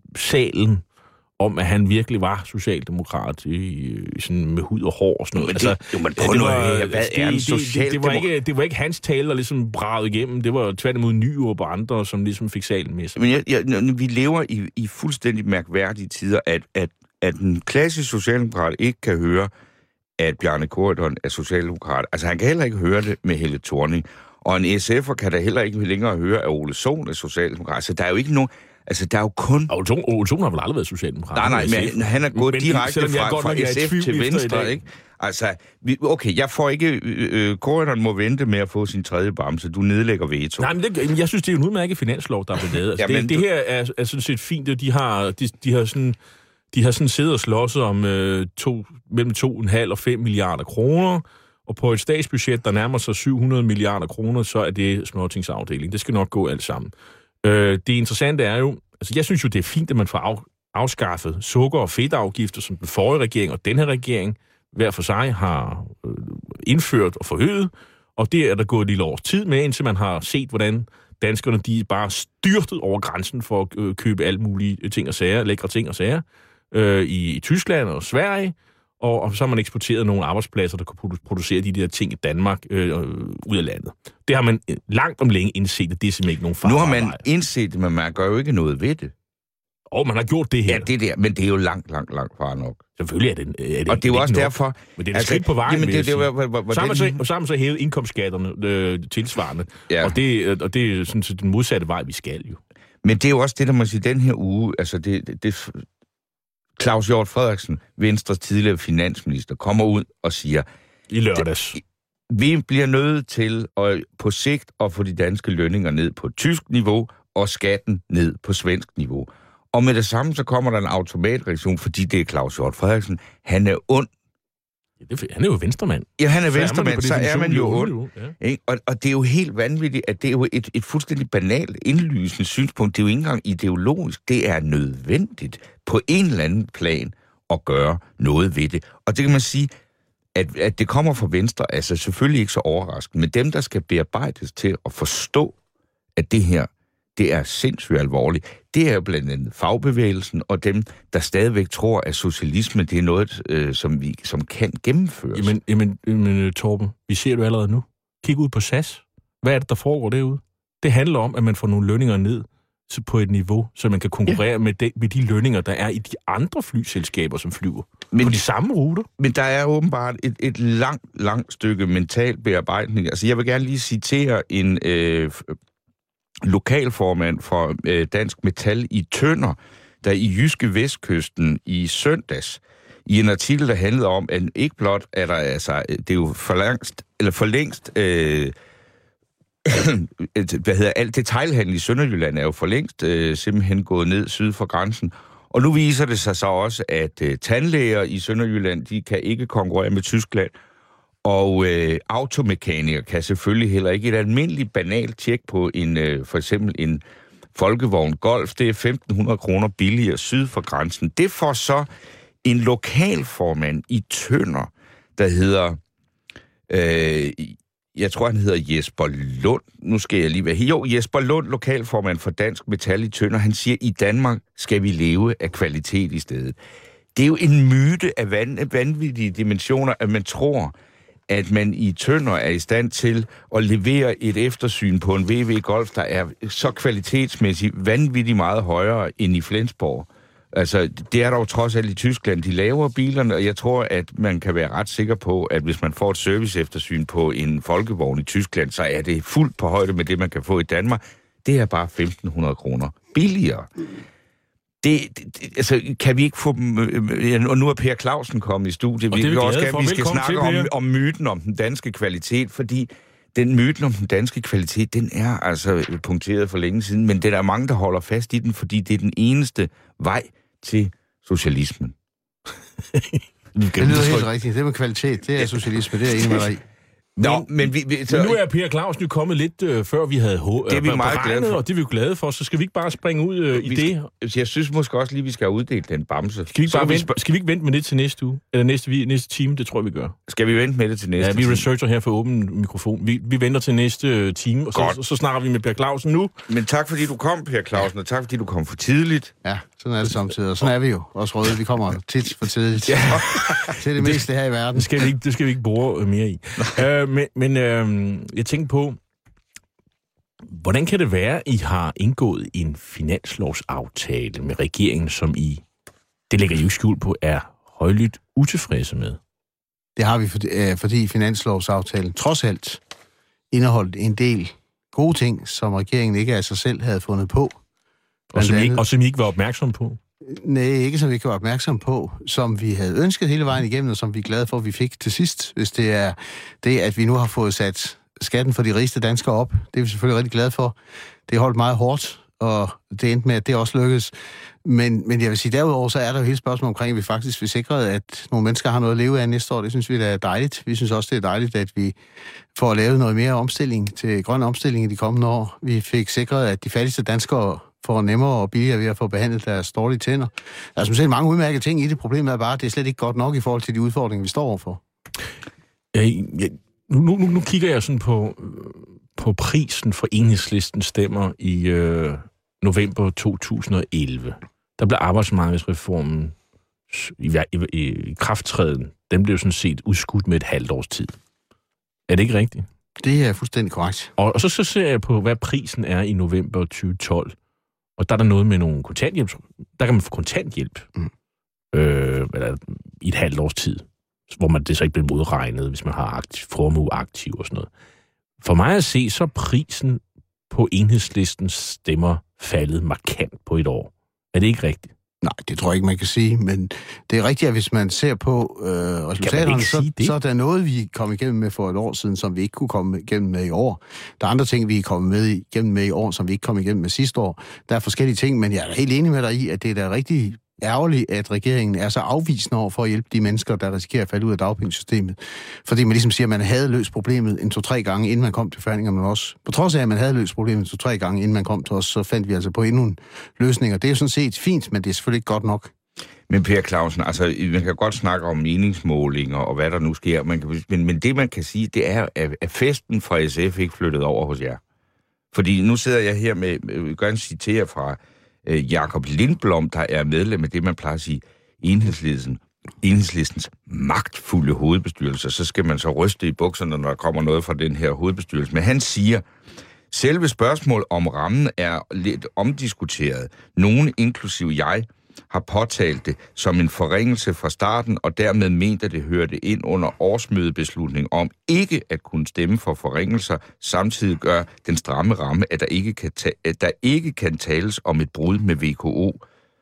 salen om, at han virkelig var socialdemokrat i, sådan med hud og hår og sådan noget. Men det, altså, jo, men prøv nu at høre, hvad det, er en det, socialdemokrat? Det, det, var ikke, det var ikke hans tale, der ligesom bragede igennem. Det var tværtimod Nyrup og andre, som ligesom fik salen med sig. Men jeg, jeg, vi lever i, i fuldstændig mærkværdige tider, at, at, at en klassisk socialdemokrat ikke kan høre, at Bjarne Corydon er socialdemokrat. Altså, han kan heller ikke høre det med Helle Thorning. Og en S F'er kan da heller ikke længere høre, at Ole Sohn er socialdemokrat. Så der er jo ikke nogen... Altså, der er jo kun... Ole Sohn, Ole Sohn har vel aldrig været socialdemokrat? Nej, nej, men han er gået men, direkte fra, fra, fra S F til Venstre, ikke? Altså, vi, okay, jeg får ikke... Øh, Corydon må vente med at få sin tredje bamse. Du nedlægger veto. Nej, men det, jeg synes, det er en udmærket finanslov, der er blevet lavet. Altså, ja, det, det her er, er sådan set fint. De har, de, de har sådan... De har sådan siddet og slåsset om øh, to, mellem to komma fem og fem milliarder kroner, og på et statsbudget, der nærmer sig syv hundrede milliarder kroner, så er det småtingsafdeling. Det skal nok gå alt sammen. Øh, det interessante er jo, altså jeg synes jo, det er fint, at man får af, afskaffet sukker- og fedtafgifter, som den forrige regering og den her regering hver for sig har øh, indført og forøget, og det er der gået et lille års tid med, indtil man har set, hvordan danskerne de er bare styrtet over grænsen for at øh, købe alle mulige ting og sager, lækre ting og sager, øh, i, i Tyskland og Sverige, og, og så har man eksporteret nogle arbejdspladser, der kan producere de der ting i Danmark øh, ud af landet. Det har man langt om længe indset, at det er simpelthen ikke nogen farvej. Nu har man indset det, men man gør jo ikke noget ved det. Og man har gjort det her. Ja, det der, men det er jo langt, langt, langt fra nok. Selvfølgelig er det, er det og det er jo også nok. Derfor... Men det er et skridt på vejen, jamen, det, det, det, det, det, så har så, så, så hævet indkomstskatterne øh, tilsvarende. Ja. Og, det, og det er sådan set den modsatte vej, vi skal jo. Men det er jo også det, der må sige, den her uge, altså det... det, det Claus Hjort Frederiksen, Venstres tidligere finansminister, kommer ud og siger... I lørdags. Vi bliver nødt til at, på sigt at få de danske lønninger ned på tysk niveau, og skatten ned på svensk niveau. Og med det samme, så kommer der en automatreaktion, fordi det er Claus Hjort Frederiksen. Han er ond. Ja, det, han er jo venstremand. Ja, han er venstremand, så er man jo ond. Ja. Og, og det er jo helt vanvittigt, at det er jo et, et fuldstændig banalt, indlysende synspunkt. Det er jo ikke engang ideologisk. Det er nødvendigt på en eller anden plan at gøre noget ved det. Og det kan man sige, at, at det kommer fra Venstre, altså selvfølgelig ikke så overraskende, men dem, der skal bearbejdes til at forstå, at det her, det er sindssygt alvorligt, det er jo blandt andet fagbevægelsen og dem, der stadigvæk tror, at socialisme, det er noget, øh, som, vi, som kan gennemføres. Jamen, jamen, jamen Torben, vi ser det allerede nu. Kig ud på S A S. Hvad er det, der foregår derude? Det handler om, at man får nogle lønninger ned på et niveau, så man kan konkurrere ja. med, de, med de lønninger, der er i de andre flyselskaber, som flyver men, på de samme ruter. Men der er åbenbart et, et langt, langt stykke mental bearbejdning. Altså, jeg vil gerne lige citere en øh, lokalformand for øh, Dansk Metal i Tønder, der i Jyske Vestkysten i søndags, i en artikel, der handlede om, at ikke blot er der, altså, det er jo for længst, eller for længst, øh, hvad hedder alt detailhandel i Sønderjylland er jo for længst øh, simpelthen gået ned syd for grænsen. Og nu viser det sig så også, at øh, tandlæger i Sønderjylland, de kan ikke konkurrere med Tyskland, og øh, automekanikere kan selvfølgelig heller ikke. Et almindeligt banalt tjek på en, øh, for eksempel en folkevogn Golf, det er femten hundrede kroner billigere syd for grænsen. Det får så en lokalformand i Tønder, der hedder... Øh, Jeg tror, han hedder Jesper Lund. Nu skal jeg lige være her. Jo, Jesper Lund, lokalformand for Dansk Metal i Tønder, han siger, at i Danmark skal vi leve af kvalitet i stedet. Det er jo en myte af vanvittige dimensioner, at man tror, at man i Tønder er i stand til at levere et eftersyn på en V W Golf, der er så kvalitetsmæssigt vanvittigt meget højere end i Flensborg. Altså, det er der jo trods alt i Tyskland. De laver bilerne, og jeg tror, at man kan være ret sikker på, at hvis man får et service-eftersyn på en folkevogn i Tyskland, så er det fuldt på højde med det, man kan få i Danmark. Det er bare femten hundrede kroner billigere. Det, det, altså, kan vi ikke få dem... Og nu er Per Clausen kommet i studiet. Vi, vi, også gerne, vi skal snakke om, om myten om den danske kvalitet, fordi den myten om den danske kvalitet, den er altså punkteret for længe siden, men det er der mange, der holder fast i den, fordi det er den eneste vej til socialismen. Det lyder helt rigtigt. Det med kvalitet, det er socialisme, det er en med dig. Nå, men, vi, vi, så, men nu er Per Clausen jo kommet lidt øh, før vi havde h- det er vi meget glade for. Og det er vi jo glade for, så skal vi ikke bare springe ud øh, i skal, det? Jeg synes måske også lige, vi skal have uddelt den bamse. Skal vi, ikke bare vi vente, sp- skal vi ikke vente med det til næste uge? Eller næste, næste time? Det tror jeg, vi gør. Skal vi vente med det til næste Ja, vi time? researcher her for åben mikrofon. Vi, vi venter til næste time, og så, så, så snakker vi med Per Clausen nu. Men tak fordi du kom, Per Clausen, og tak fordi du kom for tidligt. Ja, sådan er det samtidig. Og sådan er vi jo. Også røde, vi kommer tit for tidligt. Ja. Til det meste her i verden. Det skal vi ikke, det skal vi ikke bore mere i. uh, men men uh, jeg tænker på, hvordan kan det være, I har indgået en finanslovsaftale med regeringen, som I, det lægger I jo skjul på, er højlydt utilfredse med? Det har vi, fordi, øh, fordi finanslovsaftalen trods alt indeholdt en del gode ting, som regeringen ikke af sig selv havde fundet på. Og som, I ikke, og som I ikke var opmærksom på? Nej, ikke som vi ikke var opmærksom på, som vi havde ønsket hele vejen igennem, og som vi er glade for, at vi fik til sidst. Hvis det er det, at vi nu har fået sat skatten for de rigeste danskere op, det er vi selvfølgelig rigtig glade for. Det er holdt meget hårdt, og det endte med, at det også lykkedes. Men, men jeg vil sige, derudover så er der jo hele spørgsmål omkring, at vi faktisk vil sikre, at nogle mennesker har noget at leve af næste år. Det synes vi, der er dejligt. Vi synes også, det er dejligt, at vi får lavet noget mere omstilling til grøn omstilling i de kommende år. Vi fik sikret, at de fattigste danskere får nemmere og billigere ved at få behandlet deres dårlige tænder. Der er som sagt mange udmærkede ting i det. Problemet er bare, at det er slet ikke godt nok i forhold til de udfordringer, vi står overfor. Jeg, jeg, nu, nu, nu kigger jeg sådan på, på prisen for Enhedslistens stemmer i øh, november to tusind og elleve. Der blev arbejdsmarkedsreformen i, i, i, i krafttræden. Den blev sådan set udskudt med et halvt års tid. Er det ikke rigtigt? Det er fuldstændig korrekt. Og, og så, så ser jeg på, hvad prisen er i november tyve tolv. Og der er der noget med nogle kontanthjælp. Der kan man få kontanthjælp mm. øh, eller, i et halvt års tid, hvor man det så ikke bliver modregnet, hvis man har aktiv, formue aktiv og sådan noget. For mig at se, så er prisen på Enhedslistens stemmer faldet markant på et år. Er det ikke rigtigt? Nej, det tror jeg ikke, man kan sige, men det er rigtigt, at hvis man ser på øh, resultaterne, så, så er der noget, vi kom igennem med for et år siden, som vi ikke kunne komme igennem med i år. Der er andre ting, vi er kommet med igennem med i år, som vi ikke kom igennem med sidste år. Der er forskellige ting, men jeg er helt enig med dig i, at det er da rigtig ærgerligt, at regeringen er så afvisende over for at hjælpe de mennesker, der risikerer at falde ud af dagpengesystemet. Fordi man ligesom siger, at man havde løst problemet en to-tre gange, inden man kom til forhandlinger med os. På trods af, at man havde løst problemet en to-tre gange, inden man kom til os, så fandt vi altså på endnu en løsning. Og det er jo sådan set fint, men det er selvfølgelig ikke godt nok. Men Per Clausen, altså, man kan godt snakke om meningsmålinger og hvad der nu sker, man kan, men, men det, man kan sige, det er, at festen fra S F ikke flyttet over hos jer. Fordi nu sidder jeg her med, jeg vil gerne citere fra øh, Jakob Lindblom, der er medlem af det, man plejer at sige, Enhedslisten, Enhedslistens magtfulde hovedbestyrelse. Så skal man så ryste i bukserne, når der kommer noget fra den her hovedbestyrelse. Men han siger, selve spørgsmål om rammen er lidt omdiskuteret. Nogen, inklusiv jeg, har påtalt det som en forringelse fra starten, og dermed ment, at det hørte ind under årsmødebeslutning om ikke at kunne stemme for forringelser, samtidig gør den stramme ramme, at der ikke kan, ta- at der ikke kan tales om et brud med V K O.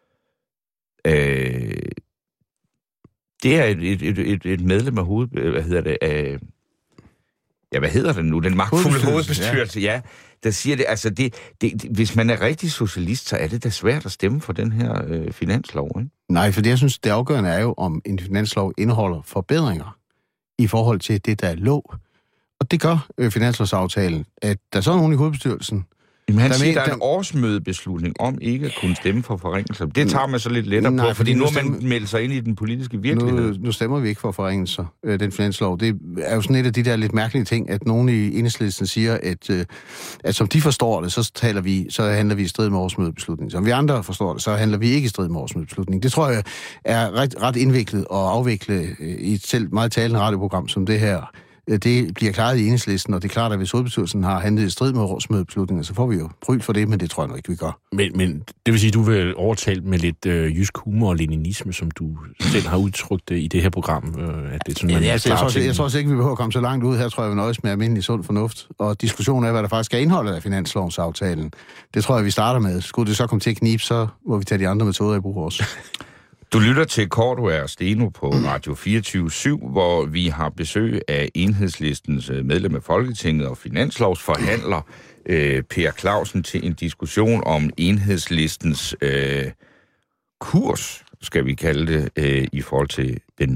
Øh, det er et, et, et, et medlem af hoved... Hvad hedder det? Øh, ja, hvad hedder det nu? Den magtfulde hovedbestyrelse, ja. ja. Der siger det, altså det, det, det, hvis man er rigtig socialist, så er det da svært at stemme for den her øh, finanslov, ikke? Nej, for det, jeg synes, det afgørende er jo, om en finanslov indeholder forbedringer i forhold til det, der lå. Og det gør øh, finanslovsaftalen, at der så er nogen i hovedbestyrelsen. Jamen, han der siger, med, der er en den... årsmødebeslutning om ikke at kunne stemme for forringelser. Det tager man så lidt lettere Nej, på, fordi nu har man meldt sig ind i den politiske virkelighed. Nu, nu stemmer vi ikke for forringelser, øh, den finanslov. Det er jo sådan et af de der lidt mærkelige ting, at nogen i Enhedslisten siger, at, øh, at som de forstår det, så, taler vi, så handler vi i strid med årsmødebeslutningen. Som vi andre forstår det, så handler vi ikke i strid med årsmødebeslutningen. Det tror jeg er ret, ret indviklet at afvikle øh, i et selv meget talende radioprogram som det her. Det bliver klaret i Enhedslisten, og det er klart, at hvis hovedbestyrelsen har handlet i strid med årsmødebeslutninger, så får vi jo bryl for det, men det tror jeg nok ikke, vi gør. Men, men det vil sige, at du vil overtale med lidt øh, jysk humor og leninisme, som du selv har udtrykt det i det her program. Øh, at det er sådan, ja, altså, jeg, tror, jeg, jeg tror også ikke, vi behøver at komme så langt ud. Her tror jeg, vi nøjes med almindelig sund fornuft. Og diskussionen af, hvad der faktisk er indholdet af finanslovsaftalen, det tror jeg, vi starter med. Skulle det så komme til at knibe, så må vi tage de andre metoder i brug også. Du lytter til Cordua og Steno på Radio fireogtyve syv, hvor vi har besøg af Enhedslistens medlem af Folketinget og finanslovsforhandler øh, Per Clausen til en diskussion om Enhedslistens øh, kurs, skal vi kalde det, øh, i forhold til den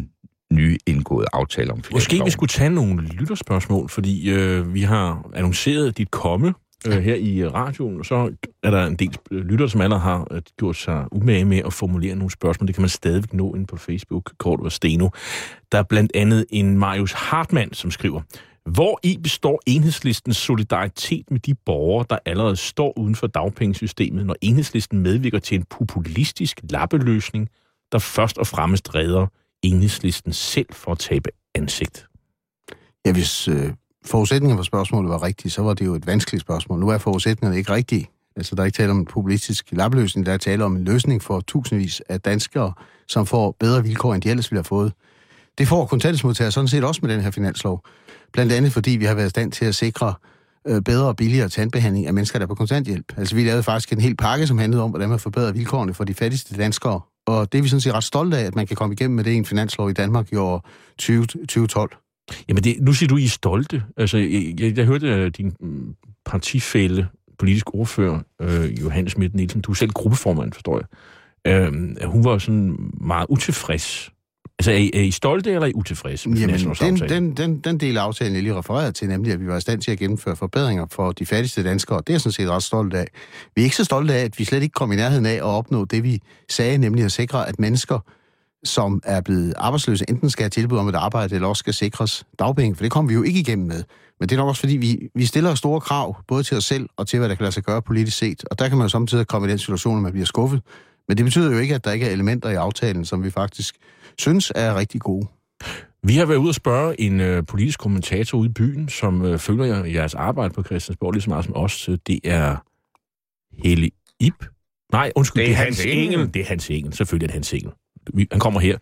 nye indgåede aftaler om finansloven. Måske vi skulle tage nogle lytterspørgsmål, fordi øh, vi har annonceret dit komme øh, her i radioen, og så er der en del lyttere, som allerede har øh, gjort sig umage med at formulere nogle spørgsmål. Det kan man stadigvæk nå ind på Facebook, kort og Steno. Der er blandt andet en Marius Hartmann, som skriver: Hvor i består Enhedslistens solidaritet med de borgere, der allerede står uden for dagpengesystemet, når Enhedslisten medvirker til en populistisk lappeløsning, der først og fremmest redder Enhedslisten selv for at tabe ansigt? Ja, hvis øh, forudsætningen for spørgsmålet var rigtigt, så var det jo et vanskeligt spørgsmål. Nu er forudsætningerne ikke rigtige. Altså, der er ikke tale om en populistisk lappeløsning, der er tale om en løsning for tusindvis af danskere, som får bedre vilkår, end de ellers ville have fået. Det får kontanthjælpsmodtagere sådan set også med den her finanslov. Blandt andet fordi vi har været i stand til at sikre øh, bedre og billigere tandbehandling af mennesker, der er på kontanthjælp. Altså vi lavede faktisk en hel pakke, som handlede om, hvordan man forbedrer vilkårene for de fattigste danskere. Og det er vi sådan set ret stolte af, at man kan komme igennem med det i en finanslov i Danmark i år tyve tolv. Jamen det, nu siger du, I er stolte. Altså jeg, jeg, jeg hørte din partifælle, politisk ordfører, øh, Johannes Schmidt Nielsen, du er selv gruppeformand, forstår jeg. Øh, hun var sådan meget utilfreds. Altså, er I, er I stolte, eller er I utilfredse med finanslovsaftalen? Den, den, den, den del af aftalen, jeg lige refererede til, nemlig at vi var i stand til at gennemføre forbedringer for de fattigste danskere, det er jeg sådan set ret stolt af. Vi er ikke så stolte af, at vi slet ikke kom i nærheden af at opnå det, vi sagde, nemlig at sikre, at mennesker, som er blevet arbejdsløse, enten skal have tilbud om et arbejde, eller også skal sikres dagpenge, for det kom vi jo ikke igennem med. Men det er nok også, fordi vi, vi stiller store krav, både til os selv og til, hvad der kan lade sig gøre politisk set, og der kan man jo samtidig komme i den situation, at man bliver skuffet. Men det betyder jo ikke, at der ikke er elementer i aftalen, som vi faktisk synes er rigtig gode. Vi har været ude og spørge en øh, politisk kommentator ude i byen, som øh, følger jeres arbejde på Christiansborg lige så meget som os. Det er Helle Ip. Nej, undskyld, det er, det er Hans Engel. Engel. Det er Hans Engel. Selvfølgelig er det Hans Engel. Han kommer her.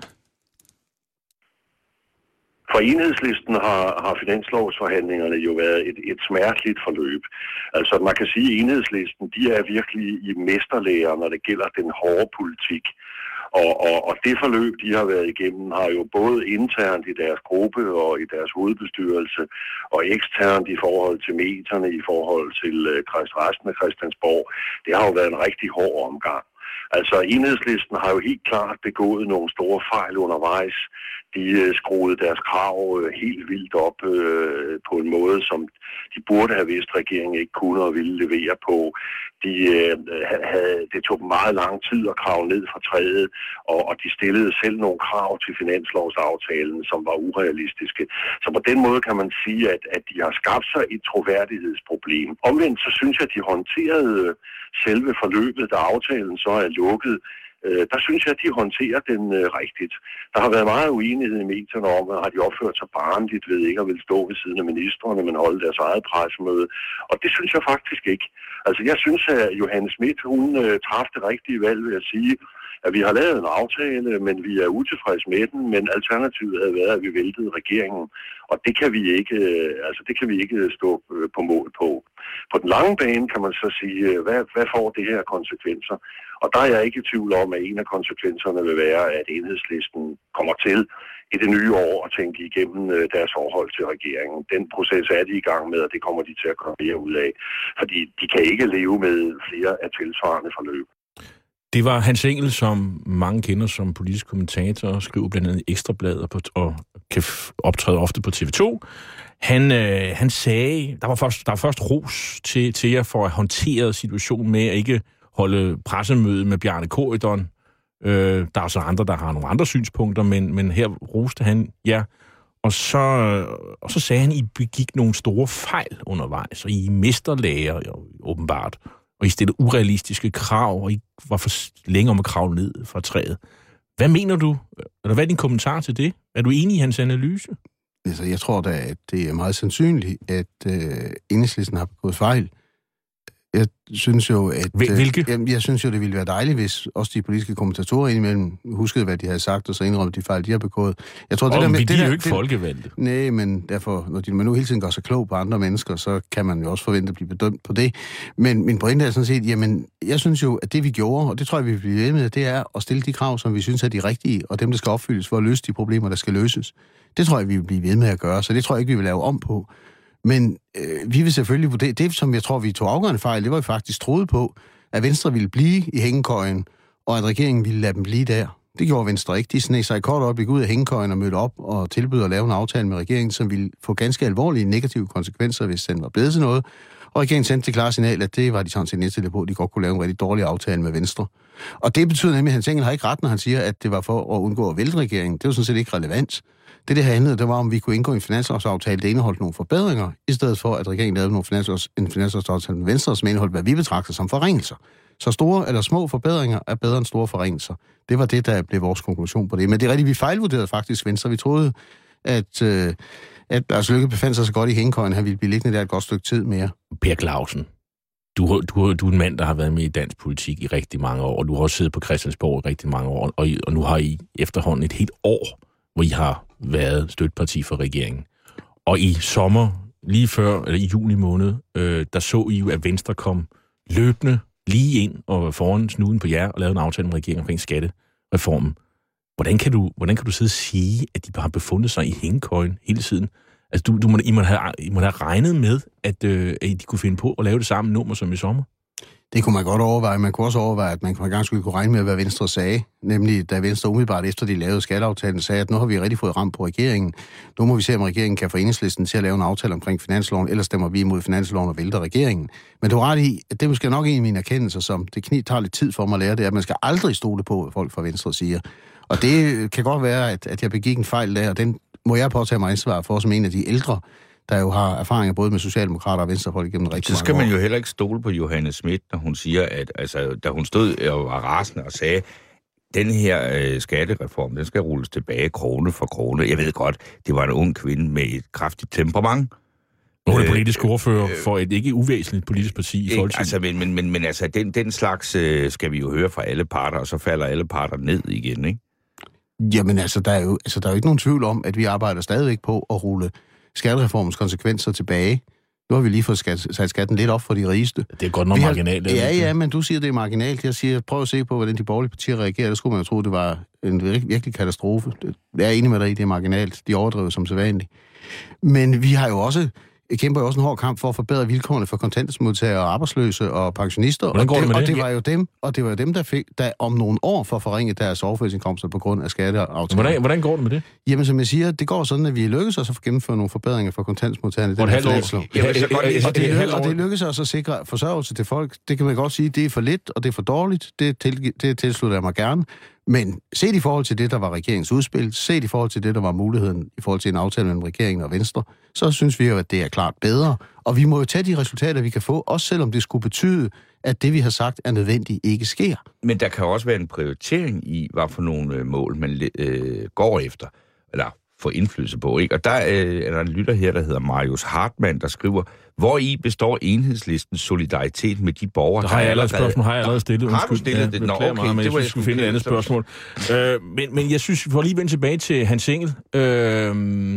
For Enhedslisten har, har finanslovsforhandlingerne jo været et, et smerteligt forløb. Altså man kan sige, at Enhedslisten de er virkelig i mesterlærer, når det gælder den hårde politik. Og, og, og det forløb, de har været igennem, har jo både internt i deres gruppe og i deres hovedbestyrelse, og eksternt i forhold til medierne, i forhold til uh, resten af Christiansborg. Det har jo været en rigtig hård omgang. Altså Enhedslisten har jo helt klart begået nogle store fejl undervejs. De øh, skruede deres krav øh, helt vildt op øh, på en måde, som de burde have vidst, at regeringen ikke kunne og ville levere på. De, øh, havde, det tog meget lang tid at krave ned fra træet, og, og de stillede selv nogle krav til finanslovsaftalen, som var urealistiske. Så på den måde kan man sige, at, at de har skabt sig et troværdighedsproblem. Omvendt så synes jeg, at de håndterede selve forløbet, da aftalen så er lukket. Øh, der synes jeg, at de håndterer den øh, rigtigt. Der har været meget uenighed i medierne om, at har de opført sig barnligt ved ikke at vil stå ved siden af ministrene, men holde deres eget pressemøde. Og det synes jeg faktisk ikke. Altså jeg synes, at Johannes Schmidt, hun øh, træffede det rigtige valg ved at sige, at vi har lavet en aftale, men vi er utilfredse med den, men alternativet havde været, at vi væltede regeringen. Og det kan vi ikke, altså det kan vi ikke stå på mål på. På den lange bane kan man så sige, hvad, hvad får det her konsekvenser? Og der er jeg ikke i tvivl om, at en af konsekvenserne vil være, at Enhedslisten kommer til i det nye år at tænke igennem deres forhold til regeringen. Den proces er de i gang med, og det kommer de til at komme mere ud af. Fordi de kan ikke leve med flere af tilsvarende forløb. Det var Hans Engel, som mange kender som politisk kommentator, skriver blandt andet Ekstrabladet og, og kan optræde ofte på T V to. Han, øh, han sagde, der var først, der var først ros til, til jer for at håndtere situationen med at ikke holde pressemøde med Bjarne Corydon. Øh, der er så andre, der har nogle andre synspunkter, men, men her roste han jer. Og så, og så sagde han, at I begik nogle store fejl undervejs, og I er mesterlærer, åbenbart. Og I stillede urealistiske krav, og I var for længe om at kravle ned fra træet. Hvad mener du? Eller hvad er din kommentar til det? Er du enig i hans analyse? Altså, jeg tror da, at det er meget sandsynligt, at øh, Enhedslisten har begået fejl. Jeg synes jo, at... Hvilke? Øh, jeg synes jo, det ville være dejligt, hvis også de politiske kommentatorer indimellem huskede, hvad de havde sagt, og så indrømte de fejl, de har begået. Jeg tror, og det der med, de det er der, jo ikke det, folkevalgte. Nej, men derfor, når de man nu hele tiden gør sig klog på andre mennesker, så kan man jo også forvente at blive bedømt på det. Men min pointe er sådan set, jamen, jeg synes jo, at det vi gjorde, og det tror jeg, vi vil blive ved med, det er at stille de krav, som vi synes er de rigtige, og dem, der skal opfyldes for at løse de problemer, der skal løses. Det tror jeg, vi vil blive ved med at gøre, så det tror jeg ikke, vi vil lave om på. Men øh, vi vil selvfølgelig vurdere, det som jeg tror, vi tog afgørende fejl, det var vi faktisk troede på, at Venstre ville blive i hængekøjen, og at regeringen ville lade dem blive der. Det gjorde Venstre ikke. De sneg sig i kort øjeblik ud af hængekøjen og mødte op og tilbød at lave en aftale med regeringen, som ville få ganske alvorlige negative konsekvenser, hvis den var blevet til noget. Og regeringen sendte det klare signal, at det var de sådan set indstillet på, at de godt kunne lave en rigtig dårlig aftale med Venstre. Og det betyder nemlig, at Hans Engel har ikke ret, når han siger, at det var for at undgå at vælte regeringen. Det var sådan set ikke relevant. Det, det her handlede, det var, om vi kunne indgå en finanslovsaftale, der indeholdt nogle forbedringer, i stedet for, at regeringen lavede nogle finanslovs, en finanslovsaftale med Venstre, som indeholdt, hvad vi betragter som forringelser. Så store eller små forbedringer er bedre end store forringelser. Det var det, der blev vores konklusion på det. Men det er rigtigt, vi fejlvurderede faktisk Venstre. Vi troede, at, øh, at Lars Løkke befandt sig så godt i hængekøjen, han ville blive liggende der et godt stykke tid mere. Per Clausen, du, du, du er en mand, der har været med i dansk politik i rigtig mange år, og du har også siddet på Christiansborg i rigtig mange år, og, og nu har I efterhånden et helt år, hvor I har været støtteparti for regeringen. Og i sommer, lige før, eller i juni måned, øh, der så I jo, at Venstre kom løbende lige ind og foran snuden på jer og lavede en aftale med regeringen omkring skattereformen. Hvordan kan du, hvordan kan du sidde og sige, at de bare har befundet sig i hængekøjen hele tiden? Altså, du, du må, I, må have, I må have regnet med, at, øh, at de kunne finde på at lave det samme nummer som i sommer? Det kunne man godt overveje. Man kunne også overveje, at man en gang skulle kunne regne med, hvad Venstre sagde. Nemlig, da Venstre umiddelbart efter de lavede skatteaftalen sagde, at nu har vi rigtig fået ramt på regeringen. Nu må vi se, om regeringen kan få Enhedslisten til at lave en aftale omkring finansloven, ellers stemmer vi imod finansloven og vælter regeringen. Men du har ret i, at det er måske nok en af mine erkendelser, som det kni tager lidt tid for mig at lære, det er, at man skal aldrig stole på, hvad folk fra Venstre siger. Og det kan godt være, at, at jeg begik en fejl der, og den må jeg påtage mig ansvar for som en af de ældre, der jo har erfaringer både med socialdemokrater og venstrefolk gennem rigtig mange år. Så skal man jo heller ikke stole på Johanne Schmidt, når hun siger, at altså, da hun stod og var rasende og sagde, den her øh, skattereform, den skal rulles tilbage krone for krone. Jeg ved godt, det var en ung kvinde med et kraftigt temperament. Nu er det politisk ordfører øh, for et ikke uvæsentligt politisk parti i Folketinget. Altså, men, men, men, men altså, den, den slags øh, skal vi jo høre fra alle parter, og så falder alle parter ned igen, ikke? Jamen altså, der er jo, altså, der er jo ikke nogen tvivl om, at vi arbejder stadigvæk på at rulle skattereformens konsekvenser tilbage. Nu har vi lige fået skat, sat skatten lidt op for de rigeste. Det er godt nok marginalt. Ja, ja, men du siger, det er marginalt. Jeg siger, prøv at se på, hvordan de borgerlige partier reagerer. Der skulle man jo tro, det var en virkelig katastrofe. Jeg er enig med dig i, det er marginalt. De overdriver som sædvanligt. Men vi har jo også... Jeg kæmper jo også en hård kamp for at forbedre vilkårene for kontanthjælpsmodtagere og arbejdsløse og pensionister. Hvordan går og, det med og det? det var jo dem, og det var jo dem, der fik der om nogle år for at forringe deres overførselsindkomster på grund af skatteaftalen. Hvordan, hvordan går det med det? Jamen, som jeg siger, det går sådan, at vi lykkes os at gennemføre nogle forbedringer for kontanthjælpsmodtagerne. Og, og, det, og det lykkes os at sikre forsørgelse til folk. Det kan man godt sige, det er for lidt, og det er for dårligt. Det, til, det tilslutter jeg mig gerne. Men set i forhold til det, der var regeringens udspil, set i forhold til det, der var muligheden i forhold til en aftale mellem regeringen og Venstre, så synes vi jo, at det er klart bedre. Og vi må jo tage de resultater, vi kan få, også selvom det skulle betyde, at det, vi har sagt, er nødvendigt, ikke sker. Men der kan også være en prioritering i, hvad for nogle øh, mål man øh, går efter, eller får indflydelse på, ikke? Og der øh, er der en lytter her, der hedder Marius Hartmann, der skriver, hvor i består Enhedslistens solidaritet med de borgere, der har jeg allerede spørgsmål, har jeg allerede stillet. Har du stillet ja, det? Nå, okay, mig, men jeg synes, jeg skulle finde et andet spørgsmål. Øh, men, men jeg synes, vi får lige vende tilbage til Hans Engel. Øh,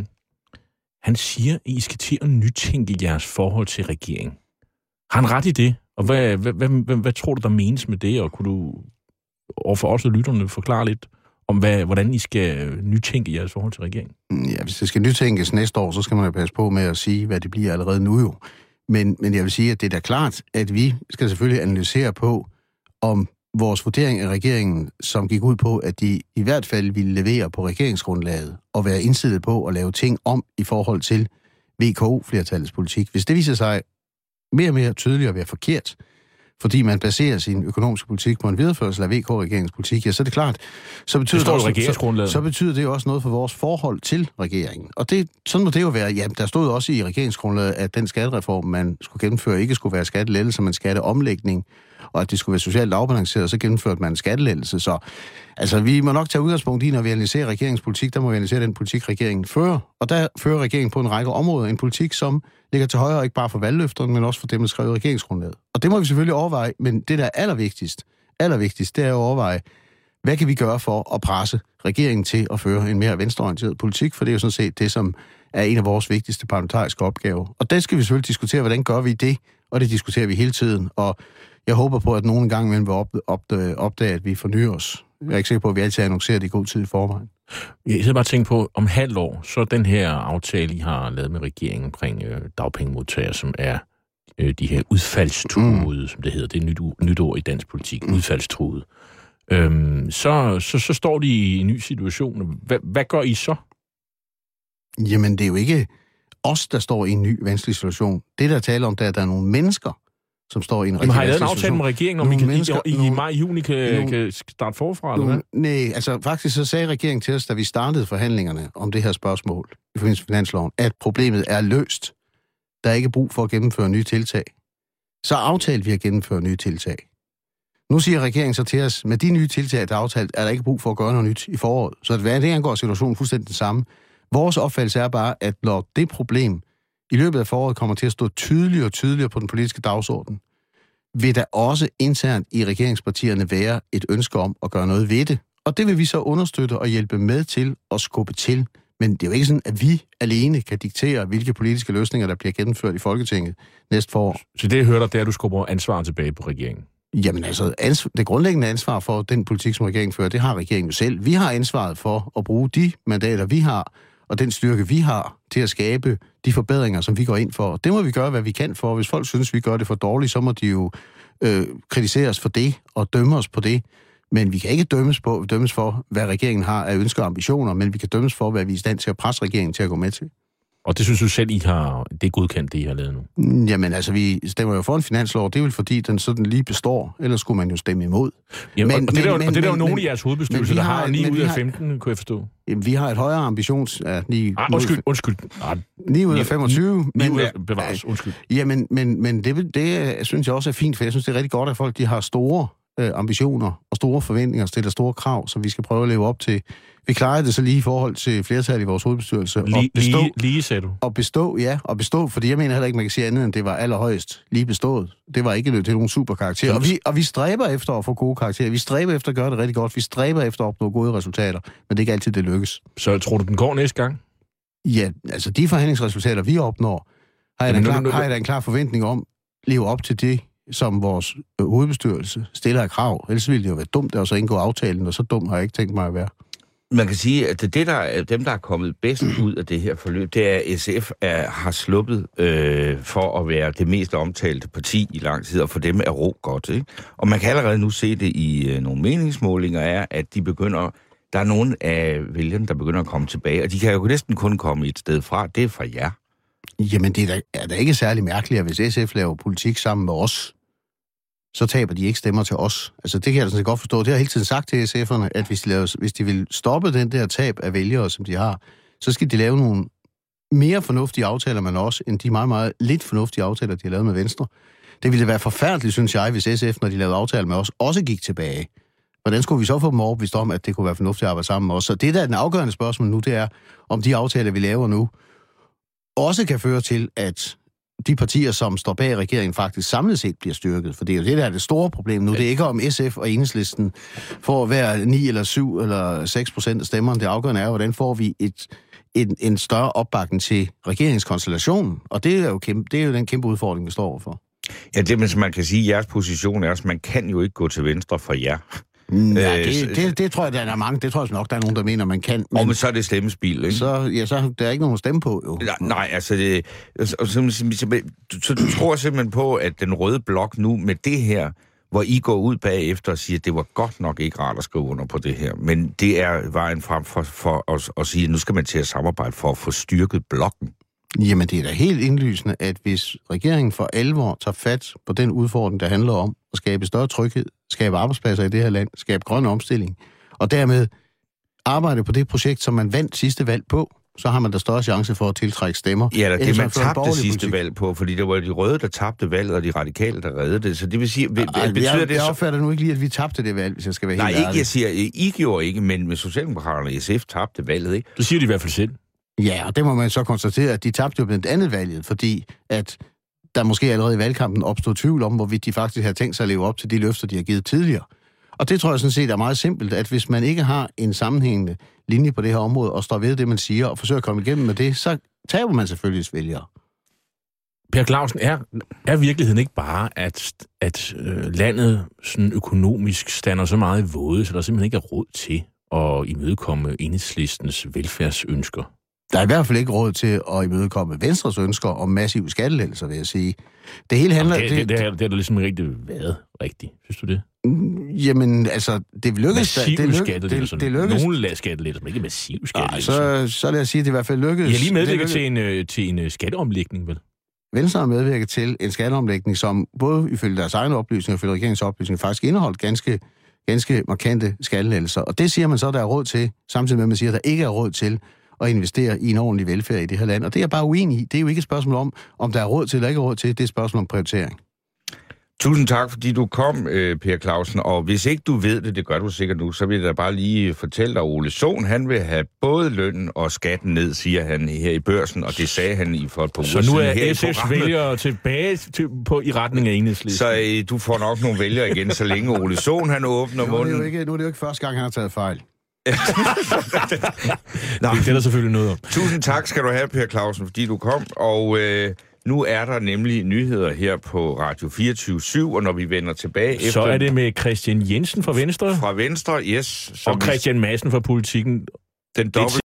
han siger, at I skal til at nytænke jeres forhold til regeringen. Har han ret i det? Og hvad, hvad, hvad, hvad, hvad tror du, der menes med det? Og kunne du overfor os og lytterne forklare lidt om, hvad, hvordan I skal nytænke jeres forhold til regeringen? Ja, hvis det skal nytænkes næste år, så skal man jo passe på med at sige, hvad det bliver allerede nu jo. Men, men jeg vil sige, at det er da klart, at vi skal selvfølgelig analysere på, om vores vurdering af regeringen, som gik ud på, at de i hvert fald ville levere på regeringsgrundlaget og være indstillet på at lave ting om i forhold til V K O-flertallets politik. Hvis det viser sig mere og mere tydeligt at være forkert, fordi man baserer sin økonomiske politik på en videreførsel af V K-regeringens politik, ja, så er det klart, så betyder det, det også, så, så betyder det også noget for vores forhold til regeringen. Og det, sådan må det jo være. Ja, der stod også i regeringsgrundlaget, at den skattereform, man skulle gennemføre, ikke skulle være skattelettelse, men skatteomlægning, og at det skulle være socialt afbalanceret, så gennemførte man en skattelettelse. Så altså, vi må nok tage udgangspunkt i, når vi analyserer regeringspolitik, der må vi analysere den politik, regeringen fører. Og der fører regeringen på en række områder en politik, som ligger til højre, ikke bare for valgløfterne, men også for dem, der skrev regeringsgrundlaget. Og det må vi selvfølgelig overveje, men det, der er allervigtigst, allervigtigst, det er at overveje, hvad kan vi gøre for at presse regeringen til at føre en mere venstreorienteret politik, for det er jo sådan set det, som er en af vores vigtigste parlamentariske opgaver. Og der skal vi selvfølgelig diskutere, hvordan gør vi det, og det diskuterer vi hele tiden, og jeg håber på, at nogen gang imellem vil opdage, opdage, at vi fornyer os. Jeg er ikke sikker på, at vi altid annoncerer det i god tid i forvejen. Jeg skal bare tænke på, om halvt år, så den her aftale, I har lavet med regeringen omkring øh, dagpengemodtagere, som er øh, de her udfaldstruede, mm. som det hedder. Det er et nyt, nyt ord i dansk politik. Mm. Udfaldstruede. øhm, så, så, så står de i en ny situation. Hva, hvad gør I så? Jamen, det er jo ikke os, der står i en ny vanskelig situation. Det, der taler om, det er, at der er nogle mennesker, som står i en rigtig vanskelig situation. Har I lavet en aftale med regeringen, om I, kan, I, i maj og juni kan, nogle, kan starte forfra, eller hvad? Nej, altså faktisk så sagde regeringen til os, da vi startede forhandlingerne om det her spørgsmål i forbindelse med finansloven, at problemet er løst. Der er ikke brug for at gennemføre nye tiltag. Så aftalte vi at gennemføre nye tiltag. Nu siger regeringen så til os, med de nye tiltag, der er aftalt, er der ikke brug for at gøre noget nyt i foråret. Så hvad det angår situationen fuldstændig den samme. Vores opfattelse er bare, at når det problem i løbet af foråret kommer til at stå tydeligere og tydeligere på den politiske dagsorden, vil der også internt i regeringspartierne være et ønske om at gøre noget ved det. Og det vil vi så understøtte og hjælpe med til at skubbe til. Men det er jo ikke sådan, at vi alene kan diktere, hvilke politiske løsninger, der bliver gennemført i Folketinget næste forår. Så det, jeg hører dig, det er, at du skubber ansvaret tilbage på regeringen? Jamen altså, ansvar, det grundlæggende ansvar for den politik, som regeringen fører, det har regeringen jo selv. Vi har ansvaret for at bruge de mandater, vi har, og den styrke, vi har, til at skabe de forbedringer, som vi går ind for. Det må vi gøre, hvad vi kan for. Hvis folk synes, vi gør det for dårligt, så må de jo øh, kritisere os for det og dømme os på det. Men vi kan ikke dømmes på, dømmes for, hvad regeringen har af ønsker og ambitioner, men vi kan dømmes for, hvad vi er i stand til at presse regeringen til at gå med til. Og det synes du selv, I har, det er godkendt, det I har lavet nu? Jamen altså, vi stemmer jo for en finanslov, det er vel fordi, den sådan lige består, ellers skulle man jo stemme imod. Jamen, men, og, og det er jo, men, og det er jo men, nogle af jeres hovedbestyrelser, der har ni ud af femten, kunne jeg forstå. Jamen, vi har et højere ambitions... Ja, ni, ah, undskyld, undskyld. Ah, ni ud af femogtyve. ni ud af bevares, undskyld. Jamen, men, men det, det synes jeg også er fint, for jeg synes, det er rigtig godt, at folk de har store øh, ambitioner og store forventninger, stiller store krav, som vi skal prøve at leve op til. Vi klarede det så lige i forhold til flertal i vores hovedbestyrelse. Lige, bestå, lige, lige sagde du. Og bestå, ja, og bestå, fordi jeg mener heller ikke, man kan sige andet, end det var allerhøjst lige bestået. Det var ikke nødt til nogen superkarakterer. Og vi, og vi stræber efter at få gode karakterer. Vi stræber efter at gøre det rigtig godt. Vi stræber efter at opnå gode resultater, men det er ikke altid, det lykkes. Så tror du, den går næste gang? Ja, altså de forhandlingsresultater, vi opnår, har jeg, Jamen, klar, nu, nu, har jeg da en klar forventning om, leve op til det, som vores øh, hovedbestyrelse stiller af krav. Ellers ville det jo være dumt at så indgå aftalen, og så dum har jeg ikke tænkt mig at være. Man kan sige, at det der, dem, der er kommet bedst ud af det her forløb, det er, at S F er, har sluppet øh, for at være det mest omtalte parti i lang tid, og for dem er ro godt. Ikke? Og man kan allerede nu se det i øh, nogle meningsmålinger, er, at de begynder, der er nogle af vælgerne, der begynder at komme tilbage, og de kan jo næsten kun komme et sted fra. Det er fra jer. Jamen, det er da, er da ikke særlig mærkeligt, at hvis S F laver politik sammen med os, så taber de ikke stemmer til os. Altså, det kan jeg da godt forstå. Det har jeg hele tiden sagt til S F'erne, at hvis de, laver, hvis de vil stoppe den der tab af vælgere, som de har, så skal de lave nogle mere fornuftige aftaler med os, end de meget, meget lidt fornuftige aftaler, de har lavet med Venstre. Det ville være forfærdeligt, synes jeg, hvis S F, når de lavede aftaler med os, også gik tilbage. Hvordan skulle vi så få dem overbevist om, at det kunne være fornuftigt at arbejde sammen med os? Så det, der er den afgørende spørgsmål nu, det er, om de aftaler, vi laver nu, også kan føre til, at de partier, som står bag regeringen, faktisk samlet set bliver styrket. For det er jo det, der er det store problem nu. Det er ikke om S F og Enhedslisten får hver ni eller syv eller seks procent af stemmerne. Det afgørende er, hvordan får vi et, en, en større opbakning til regeringskonstellationen. Og det er, jo kæmpe, det er jo den kæmpe udfordring, vi står overfor. Ja, det man, man kan sige, jeres position er også, man kan jo ikke gå til venstre for jer. Ja, det, det, det tror jeg, der er mange. Det tror jeg nok, der er nogen, der mener, man kan. Men, og men så er det stemmespil, ikke? Så, ja, så der er ikke nogen at stemme på, jo. Nej, nej altså, det, så, så, så du tror simpelthen på, at den røde blok nu med det her, hvor I går ud bagefter og siger, at det var godt nok ikke rart at skrive under på det her, men det er vejen frem for, for at, at sige, at nu skal man til at samarbejde for at få styrket blokken. Jamen, det er da helt indlysende, at hvis regeringen for alvor tager fat på den udfordring, der handler om at skabe større tryghed, skabe arbejdspladser i det her land, skabe grøn omstilling, og dermed arbejde på det projekt, som man vandt sidste valg på, så har man da større chance for at tiltrække stemmer. Ja, det er man tabte sidste politik. valg på, fordi det var de røde, der tabte valget, og de radikale, der reddede det. Så det vil sige, Ej, betyder jeg, det jeg så... opfatter nu ikke lige, at vi tabte det valg, hvis jeg skal være Nej, helt ikke, ærlig. jeg siger, I gjorde ikke, men med Socialdemokraterne og S F tabte valget, ikke? Du siger det i hvert fald selv. Ja, og det må man så konstatere, at de tabte jo blandt andet valget, fordi at der måske allerede i valgkampen opstod tvivl om, hvorvidt de faktisk har tænkt sig at leve op til de løfter, de har givet tidligere. Og det tror jeg sådan set er meget simpelt, at hvis man ikke har en sammenhængende linje på det her område, og står ved det, man siger, og forsøger at komme igennem med det, så taber man selvfølgelig vælgere. Per Clausen, er, er virkeligheden ikke bare, at, at øh, landet sådan økonomisk stander så meget i våde, så der simpelthen ikke er råd til at imødekomme Enhedslistens velfærdsønsker? Der er i hvert fald ikke råd til at imødekomme Venstres ønsker om massive skattelettelser, vil jeg sige. Det hele handler... Jamen, det, det, det, det, det er da ligesom rigtig været rigtigt. Synes du det? Jamen, altså, det lykkedes... Massiv det, lyk, skattelettelser. det, det lykkedes. Nogle skattelettelser, men ikke massiv skattelettelser. Nej, så, så lad os sige, at det i hvert fald lykkedes. I har lige medvirket til en, øh, til en øh, skatteomlægning, vel? Venstre har medvirket til en skatteomlægning, som både ifølge deres egne oplysninger og ifølge regeringens oplysninger faktisk indeholdt ganske, ganske markante skattelettelser. Og det siger man så, der er råd til, samtidig med, at man siger, at der ikke er råd til at investere i en ordentlig velfærd i det her land. Og det er jeg bare uenig i. Det er jo ikke et spørgsmål om, om der er råd til eller ikke råd til. Det er et spørgsmål om prioritering. Tusind tak, fordi du kom, Per Clausen. Og hvis ikke du ved det, det gør du sikkert nu, så vil jeg da bare lige fortælle dig, Ole Sohn, han vil have både lønnen og skatten ned, siger han her i Børsen, og det sagde han i for et par uger siden. Så nu er S F's vælgere tilbage til, på, i retning af Enhedslisten. Så øh, du får nok nogle vælgere igen, så længe Ole Sohn, han åbner nu er munden. Det jo ikke, nu er det jo ikke første gang, han har taget fejl. Nå. Det er der selvfølgelig noget om. Tusind tak skal du have, Per Clausen, fordi du kom, og... Øh, Nu er der nemlig nyheder her på Radio fireogtyve syv, og når vi vender tilbage så efter... Så er det med Christian Jensen fra Venstre. Fra Venstre, yes. Og Christian Madsen fra Politikken. Den dobbelt